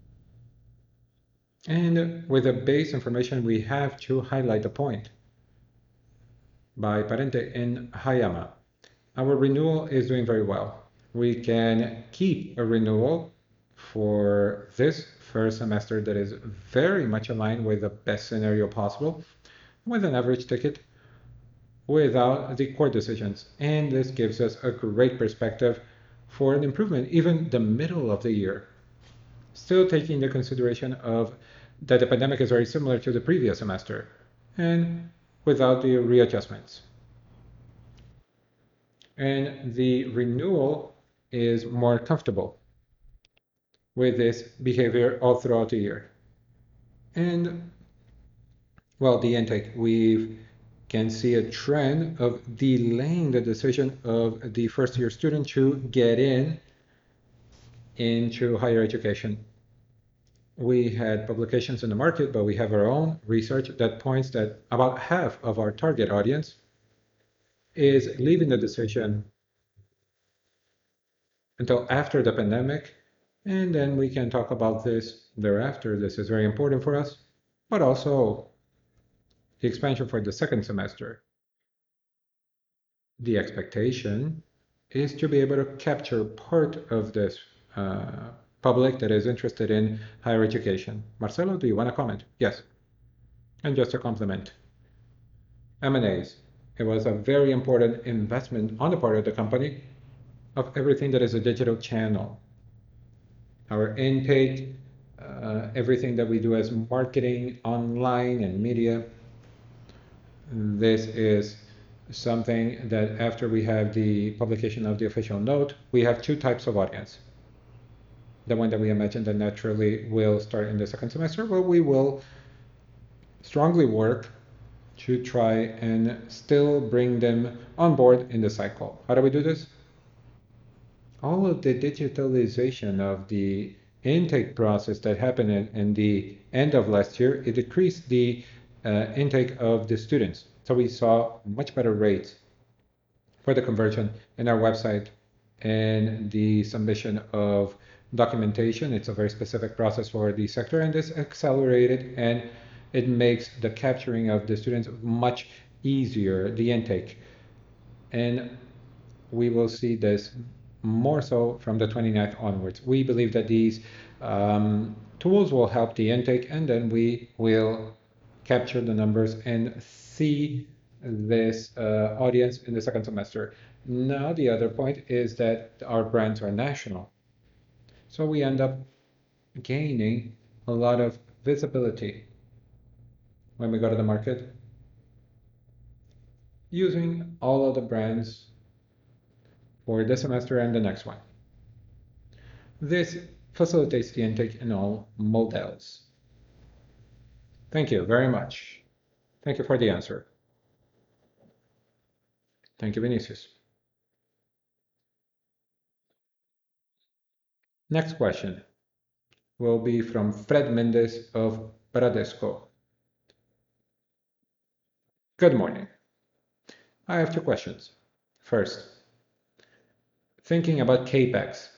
And with the base information, we have to highlight the point. By Parente in Hayama, our renewal is doing very well. We can keep a renewal for this first semester that is very much aligned with the best scenario possible, with an average ticket without the core decisions. And this gives us a great perspective for an improvement, even the middle of the year. Still taking the consideration of that the pandemic is very similar to the previous semester and without the readjustments. And the renewal is more comfortable with this behavior all throughout the year. And well, the intake, we can see a trend of delaying the decision of the first year student to get in into higher education. We had publications in the market, but we have our own research that points that about half of our target audience is leaving the decision until after the pandemic, and then we can talk about this thereafter. This is very important for us, but also the expansion for the second semester. The expectation is to be able to capture part of this uh, public that is interested in higher education. Marcelo, do you want to comment? Yes. And just to complement, M and As. It was a very important investment on the part of the company of everything that is a digital channel. Our intake, uh, everything that we do as marketing, online and media. This is something that after we have the publication of the official note, we have two types of audience. The one that we imagine that naturally will start in the second semester, but we will strongly work to try and still bring them on board in the cycle. How do we do this? All of the digitalization of the intake process that happened in, in the end of last year, it decreased the uh, intake of the students. So we saw much better rates for the conversion in our website and the submission of documentation. It's a very specific process for the sector, and this accelerated, and it makes the capturing of the students much easier, the intake. And we will see this more so from the twenty-ninth onwards. We believe that these um, tools will help the intake, and then we will capture the numbers and see this uh, audience in the second semester. Now, the other point is that our brands are national. So we end up gaining a lot of visibility when we go to the market using all of the brands for this semester and the next one. This facilitates the intake in all models. Thank you very much. Thank you for the answer. Thank you, Vinicius. Next question will be from Fred Mendes of Bradesco. Good morning. I have two questions. First, thinking about CapEx,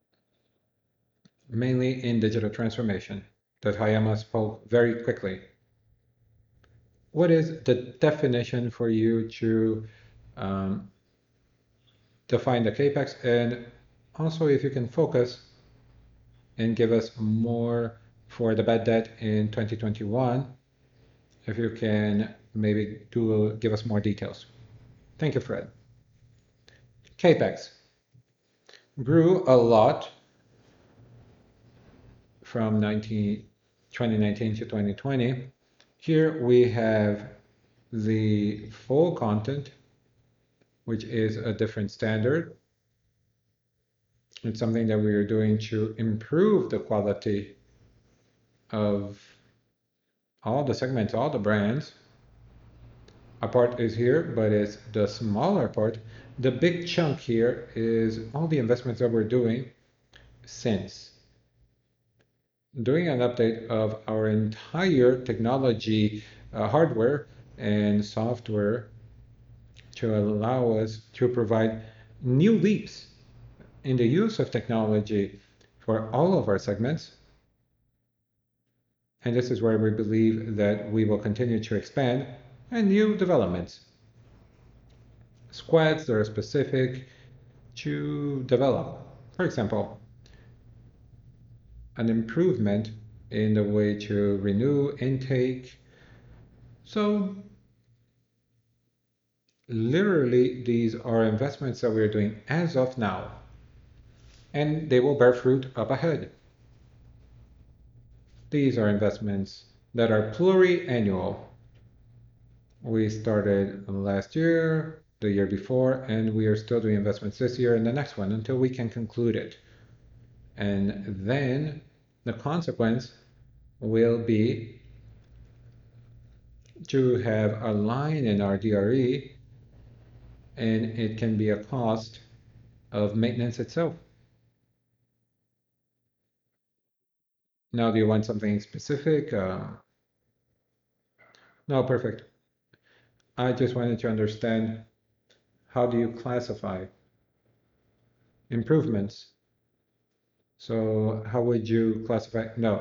mainly in digital transformation, that Hayama spoke very quickly. What is the definition for you to um, define the CapEx, and also if you can focus and give us more for the bad debt in twenty twenty-one, if you can maybe do give us more details. Thank you, Fred. CapEx grew a lot from twenty nineteen to twenty twenty. Here we have the full content, which is a different standard. It's something that we are doing to improve the quality of all the segments, all the brands. A part is here, but it's the smaller part. The big chunk here is all the investments that we're doing since doing an update of our entire technology, uh, hardware and software to allow us to provide new leaps in the use of technology for all of our segments. And this is where we believe that we will continue to expand, and new developments. Squads that are specific to develop. For example, an improvement in the way to renew intake. So literally, these are investments that we're doing as of now, and they will bear fruit up ahead. These are investments that are pluri-annual. We started last year, the year before, and we are still doing investments this year and the next one until we can conclude it. And then the consequence will be to have a line in our D R E, and it can be a cost of maintenance itself. Now, do you want something specific? Uh, no, perfect. I just wanted to understand how do you classify improvements? So how would you classify? No,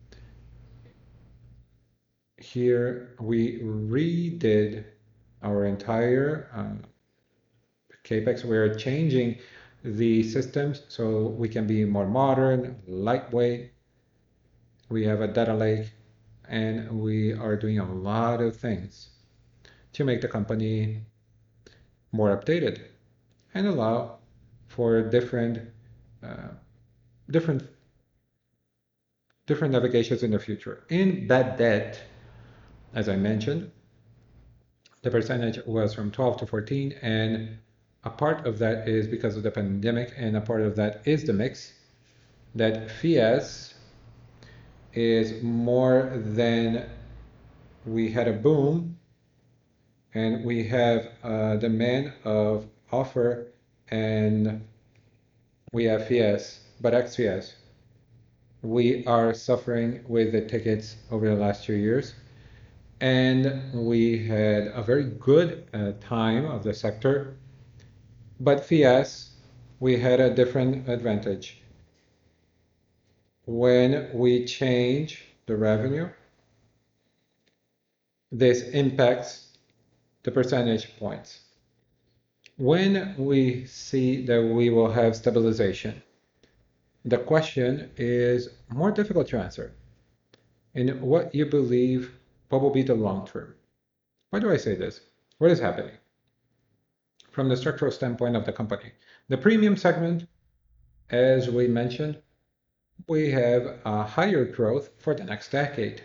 here we redid our entire uh, CapEx. We're changing the systems so we can be more modern, lightweight. We have a data lake, and we are doing a lot of things to make the company more updated and allow for different uh, different different navigations in the future. In bad debt, as I mentioned, the percentage was from twelve to fourteen, and a part of that is because of the pandemic, and a part of that is the mix that FIES is more than we had a boom and we have a demand of offer, and we have FIES, but ex-FIES. We are suffering with the tickets over the last two years, and we had a very good uh, time of the sector, but FIES, we had a different advantage. When we change the revenue, this impacts the percentage points. When we see that we will have stabilization, the question is more difficult to answer. In what you believe, what will be the long term? Why do I say this? What is happening? From the structural standpoint of the company, the premium segment, as we mentioned, we have a higher growth for the next decade.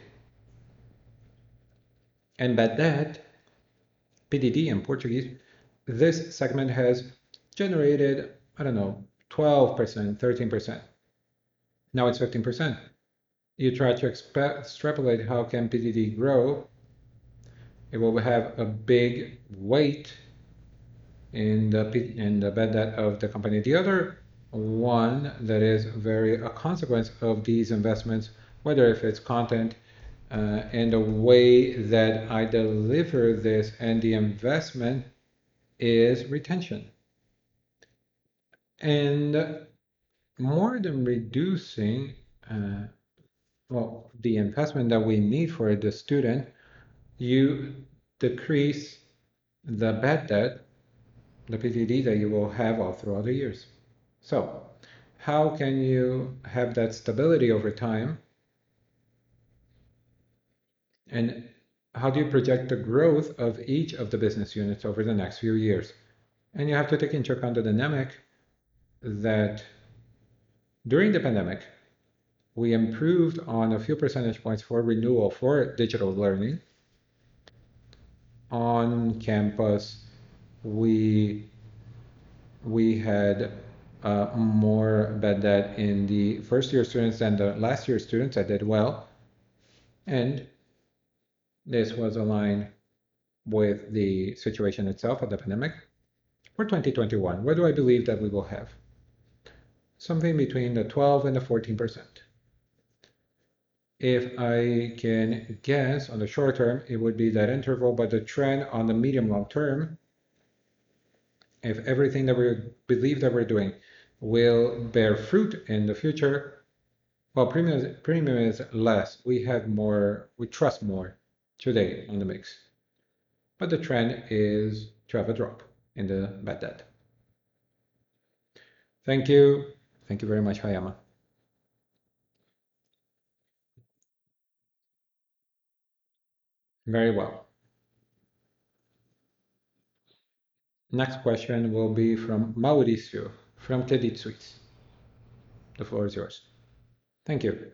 And bad debt, P D D in Portuguese, this segment has generated, I don't know, twelve percent, thirteen percent. Now it's fifteen percent. You try to extrapolate how can P D D grow, it will have a big weight in the in the bad debt of the company. The other one that is very a consequence of these investments, whether if it's content uh, and the way that I deliver this and the investment, is retention. And more than reducing uh, well the investment that we need for the student, you decrease the bad debt, the P D D that you will have all throughout the years. So how can you have that stability over time? And how do you project the growth of each of the business units over the next few years? And you have to take into account the dynamic that during the pandemic, we improved on a few percentage points for renewal for digital learning. On campus, we we had uh, more bad debt in the first year students than the last year students that did well. And this was aligned with the situation itself of the pandemic. For twenty twenty-one, what do I believe that we will have? Something between the twelve and the fourteen percent. If I can guess on the short term, it would be that interval, but the trend on the medium long term, if everything that we believe that we're doing will bear fruit in the future, well, premium is, premium is less. We have more, we trust more today on the mix. But the trend is to have a drop in the bad debt. Thank you. Thank you very much, Hayama. Very well. Next question will be from Mauricio from Credit Suisse. The floor is yours. Thank you.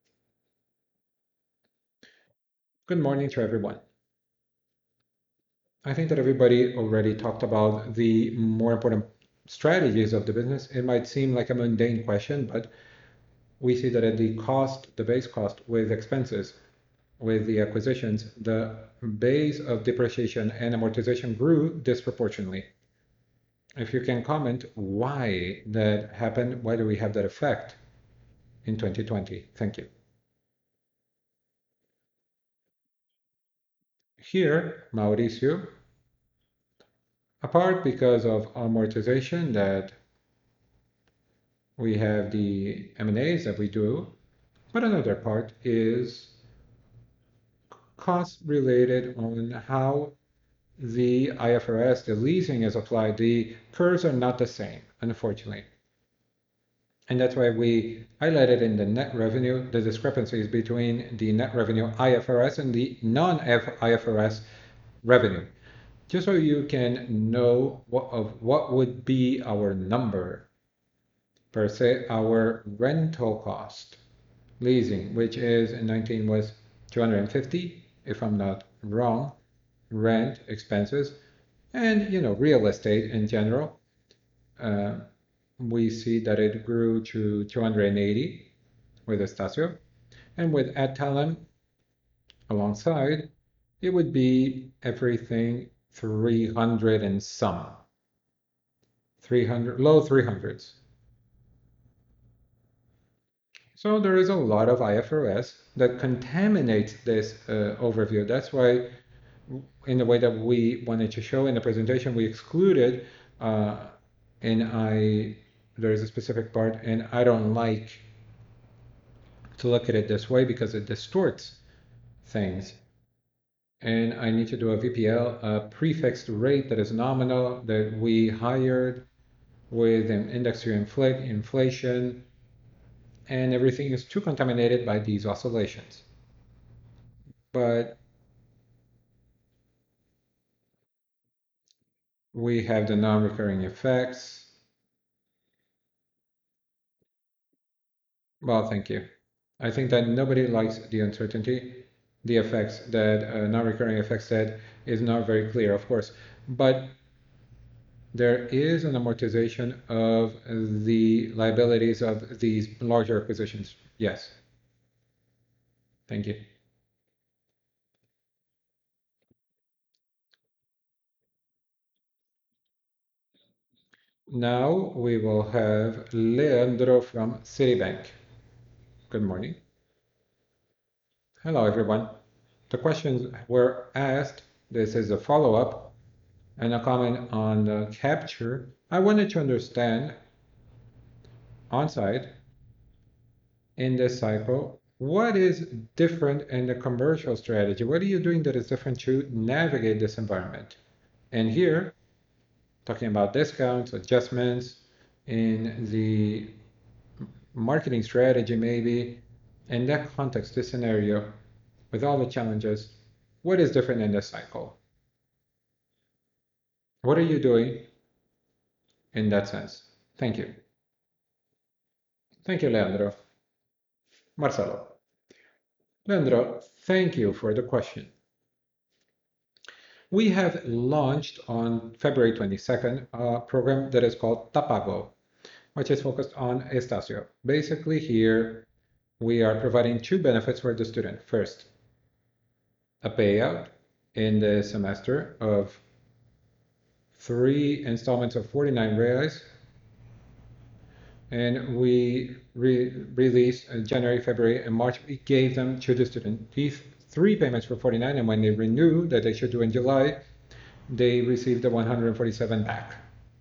Good morning to everyone. I think that everybody already talked about the more important strategies of the business. It might seem like a mundane question, but we see that at the cost, the base cost with expenses, with the acquisitions, the base of depreciation and amortization grew disproportionately. If you can comment why that happened, why do we have that effect in twenty twenty? Thank you. Here, Mauricio, A part because of amortization, that we have the M and As that we do, but another part is cost related on how the I F R S, the leasing is applied. The curves are not the same, unfortunately. And that's why we highlighted in the net revenue the discrepancies between the net revenue I F R S and the non-I F R S revenue. Just so you can know what of what would be our number per se, our rental cost, leasing, which is in nineteen was two hundred fifty, if I'm not wrong, rent expenses, and you know, real estate in general. Uh, we see that it grew to two hundred eighty with Estacio, and with Adtalem alongside, it would be everything three hundred and some, three hundred, low three hundreds. So there is a lot of I F R S that contaminates this uh, overview. That's why, in the way that we wanted to show in the presentation, we excluded, uh, and I, there is a specific part, and I don't like to look at it this way because it distorts things. And I need to do a V P L, a prefixed rate that is nominal that we hired with an index to inflate inflation, and everything is too contaminated by these oscillations. But we have the non-recurring effects. Well, thank you. I think that nobody likes the uncertainty, the effects that uh, non-recurring effects that is not very clear, of course, but there is an amortization of the liabilities of these larger acquisitions. Yes. Thank you. Now we will have Leandro from Citibank. Good morning. Hello, everyone. The questions were asked. This is a follow-up and a comment on the capture. I wanted to understand on-site in this cycle, what is different in the commercial strategy? What are you doing that is different to navigate this environment? And here, talking about discounts, adjustments in the marketing strategy, maybe in that context, this scenario, with all the challenges, what is different in this cycle? What are you doing in that sense? Thank you. Thank you, Leandro. Marcelo. Leandro, thank you for the question. We have launched on February twenty-second a program that is called Tapago, which is focused on Estacio. Basically, here we are providing two benefits for the student. First, a payout in the semester of three installments of forty-nine reais, and we re released in January, February, and March. We gave them to the student these three payments for forty-nine, and when they renew, that they should do in July, they received the one hundred forty-seven back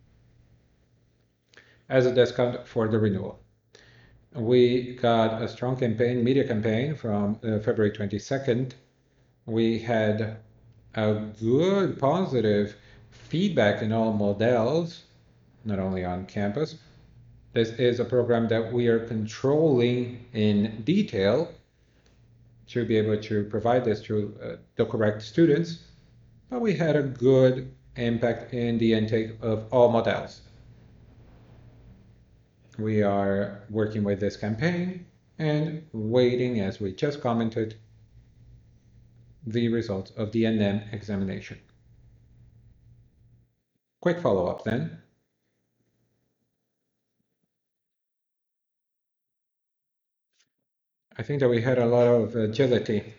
as a discount for the renewal. We got a strong campaign, media campaign from uh, February twenty-second. We had a good positive feedback in all models, not only on campus. This is a program that we are controlling in detail to be able to provide this to uh, the correct students, but we had a good impact in the intake of all models. We are working with this campaign and waiting, as we just commented, the results of the N M examination. Quick follow-up then. I think that we had a lot of agility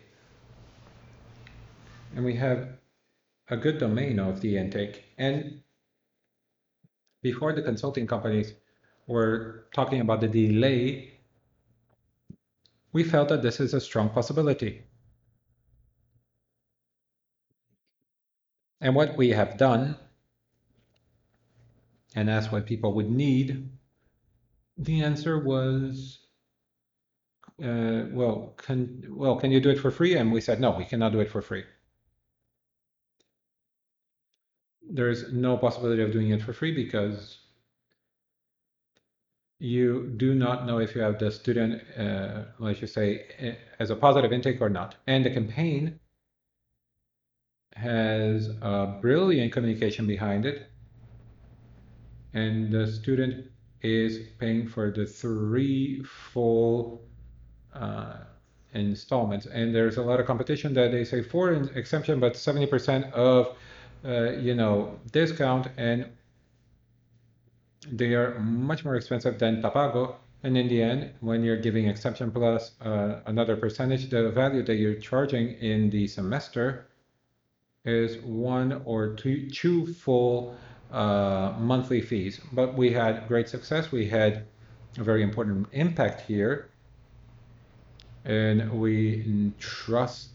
and we have a good domain of the intake. And before the consulting companies were talking about the delay, we felt that this is a strong possibility. And what we have done and asked what people would need, the answer was, uh, well, can well, can you do it for free? And we said, no, we cannot do it for free. There's no possibility of doing it for free because you do not know if you have the student, uh, let's just say, eh, as a positive intake or not. And the campaign has a brilliant communication behind it, and the student is paying for the three full uh, installments. And there's a lot of competition that they say four exemption, but seventy percent of, uh, you know, discount, and they are much more expensive than Tapago. And in the end, when you're giving exemption plus uh, another percentage, the value that you're charging in the semester is one or two, two full uh, monthly fees. But we had great success. We had a very important impact here, and we trust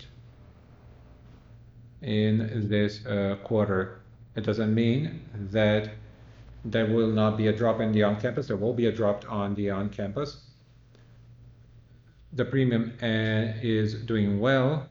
in this uh, quarter. It doesn't mean that there will not be a drop in the on-campus. There will be a drop on the on-campus. The premium uh, is doing well.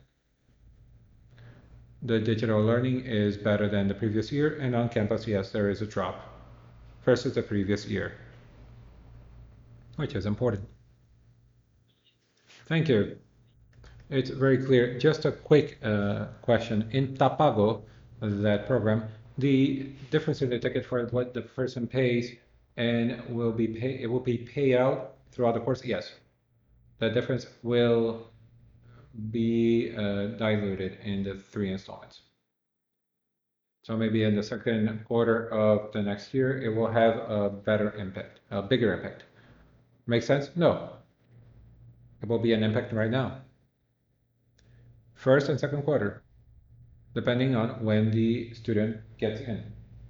The digital learning is better than the previous year, and on campus, yes, there is a drop versus the previous year, which is important. Thank you. It's very clear. Just a quick uh, question. In Tapago, that program, the difference in the ticket for what the person pays and will be pay, it will be paid out throughout the course. Yes, the difference will be uh, diluted in the three installments. So maybe in the second quarter of the next year, it will have a better impact, a bigger impact. Make sense? No. It will be an impact right now. First and second quarter, depending on when the student gets in.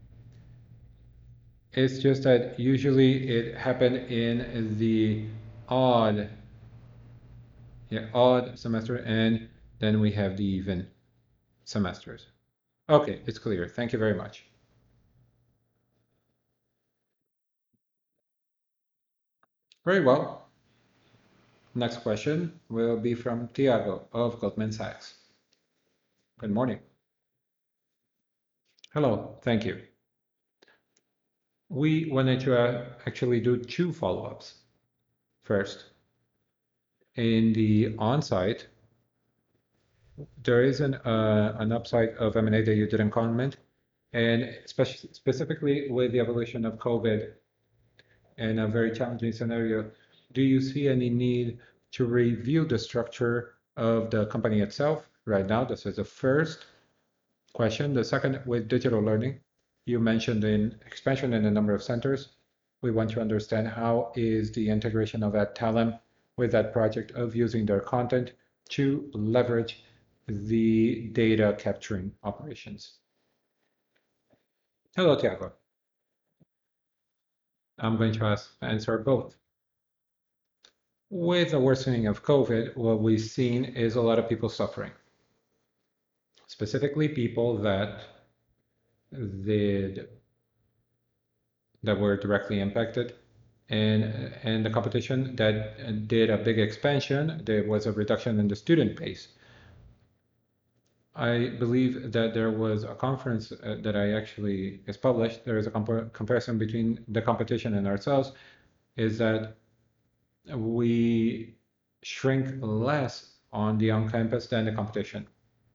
It's just that usually it happened in the odd, yeah, odd semester, and then we have the even semesters. Okay, it's clear. Thank you very much. Very well. Next question will be from Tiago of Goldman Sachs. Good morning. Hello, thank you. We wanted to uh, actually do two follow-ups. First, in the on-site, there is an, uh, an upside of M and A that you didn't comment, and spec- specifically with the evolution of COVID and a very challenging scenario, do you see any need to review the structure of the company itself right now? This is the first question. The second, with digital learning, you mentioned in expansion in the number of centers. We want to understand how is the integration of Adtalem with that project of using their content to leverage the data capturing operations. Hello, Tiago. I'm going to ask, answer both. With the worsening of COVID, what we've seen is a lot of people suffering, specifically people that did that were directly impacted, and and the competition that did a big expansion, there was a reduction in the student base. I believe that there was a conference uh, that I actually is published. There is a comp comparison between the competition and ourselves, is that we shrink less on the on-campus than the competition.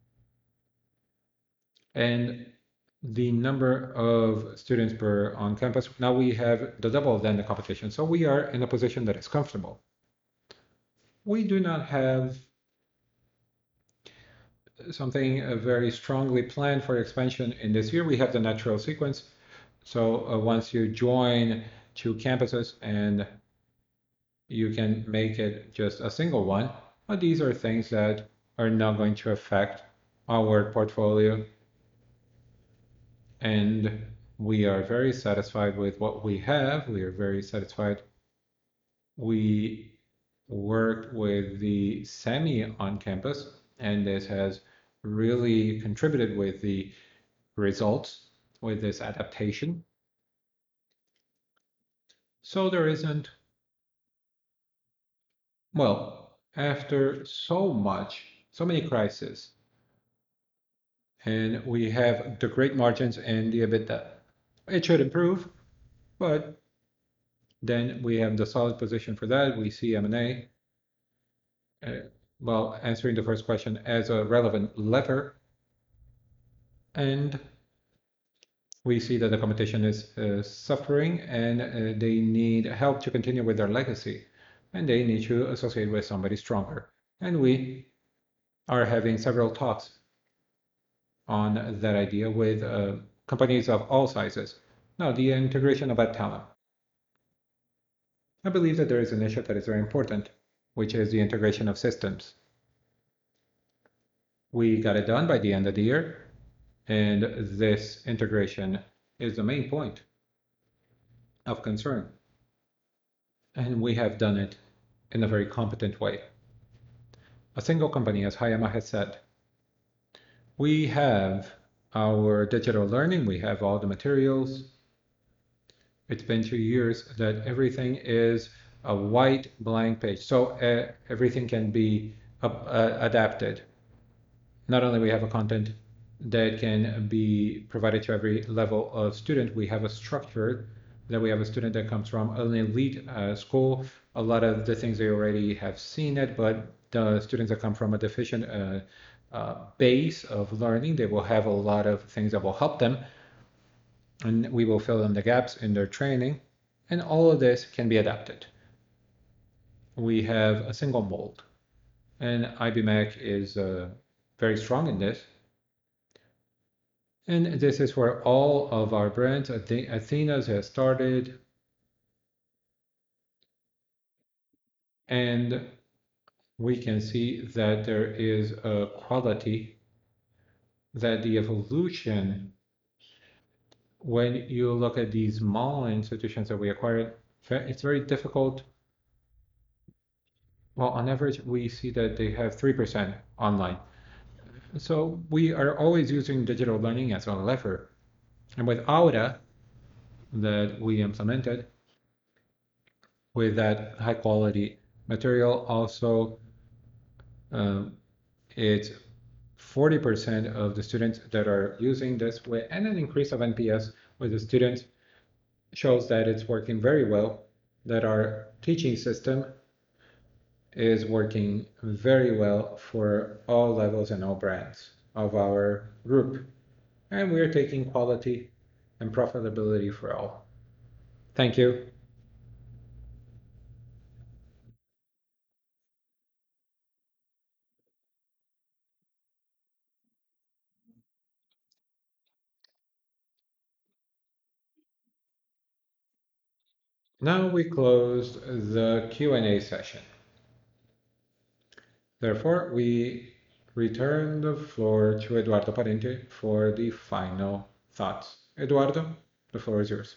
And the number of students per on campus, now we have the double than the competition. So we are in a position that is comfortable. We do not have something uh, very strongly planned for expansion in this year. We have the natural sequence. So uh, once you join two campuses and you can make it just a single one, but these are things that are not going to affect our portfolio, and we are very satisfied with what we have. We are very satisfied. We worked with the semi on campus, and this has really contributed with the results with this adaptation. So there isn't, well, after so much, so many crises, and we have the great margins and the EBITDA. It should improve, but then we have the solid position for that. We see M and A, uh, well, answering the first question as a relevant lever, and we see that the competition is uh, suffering and uh, they need help to continue with their legacy, and they need to associate with somebody stronger. And we are having several talks on that idea with uh, companies of all sizes. Now, the integration of Adtalem. I believe that there is an issue that is very important, which is the integration of systems. We got it done by the end of the year, and this integration is the main point of concern. And we have done it in a very competent way. A single company, as Hayama has said, we have our digital learning, we have all the materials. It's been two years that everything is a white blank page, so uh, everything can be uh, uh, adapted. Not only we have a content that can be provided to every level of student, we have a structure that we have a student that comes from an elite uh, school. A lot of the things they already have seen it, but the students that come from a deficient uh, uh, base of learning, they will have a lot of things that will help them, and we will fill in the gaps in their training, and all of this can be adapted. We have a single mold, and I B M E C is uh, very strong in this. And this is where all of our brands, Athena's has started, and we can see that there is a quality, that the evolution, when you look at these small institutions that we acquired, it's very difficult. Well, on average, we see that they have three percent online. So we are always using digital learning as a lever. And with Aura that we implemented, with that high quality material, also um, it's forty percent of the students that are using this way, and an increase of N P S with the students shows that it's working very well, that our teaching system is working very well for all levels and all brands of our group. And we're taking quality and profitability for all. Thank you. Now we closed the Q and A session. Therefore, we return the floor to Eduardo Parente for the final thoughts. Eduardo, the floor is yours.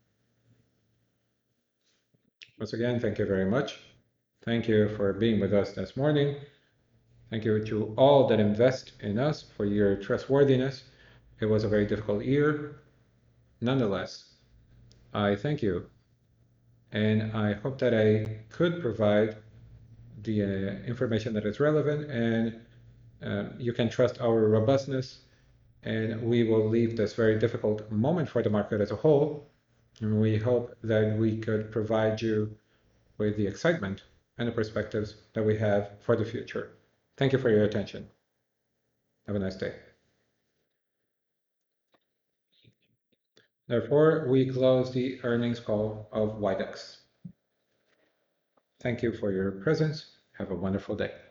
Once again, thank you very much. Thank you for being with us this morning. Thank you to all that invest in us for your trustworthiness. It was a very difficult year. Nonetheless, I thank you, and I hope that I could provide the uh, information that is relevant, and uh, you can trust our robustness, and we will leave this very difficult moment for the market as a whole, and we hope that we could provide you with the excitement and the perspectives that we have for the future. Thank you for your attention. Have a nice day. Therefore, we close the earnings call of Widex. Thank you for your presence. Have a wonderful day.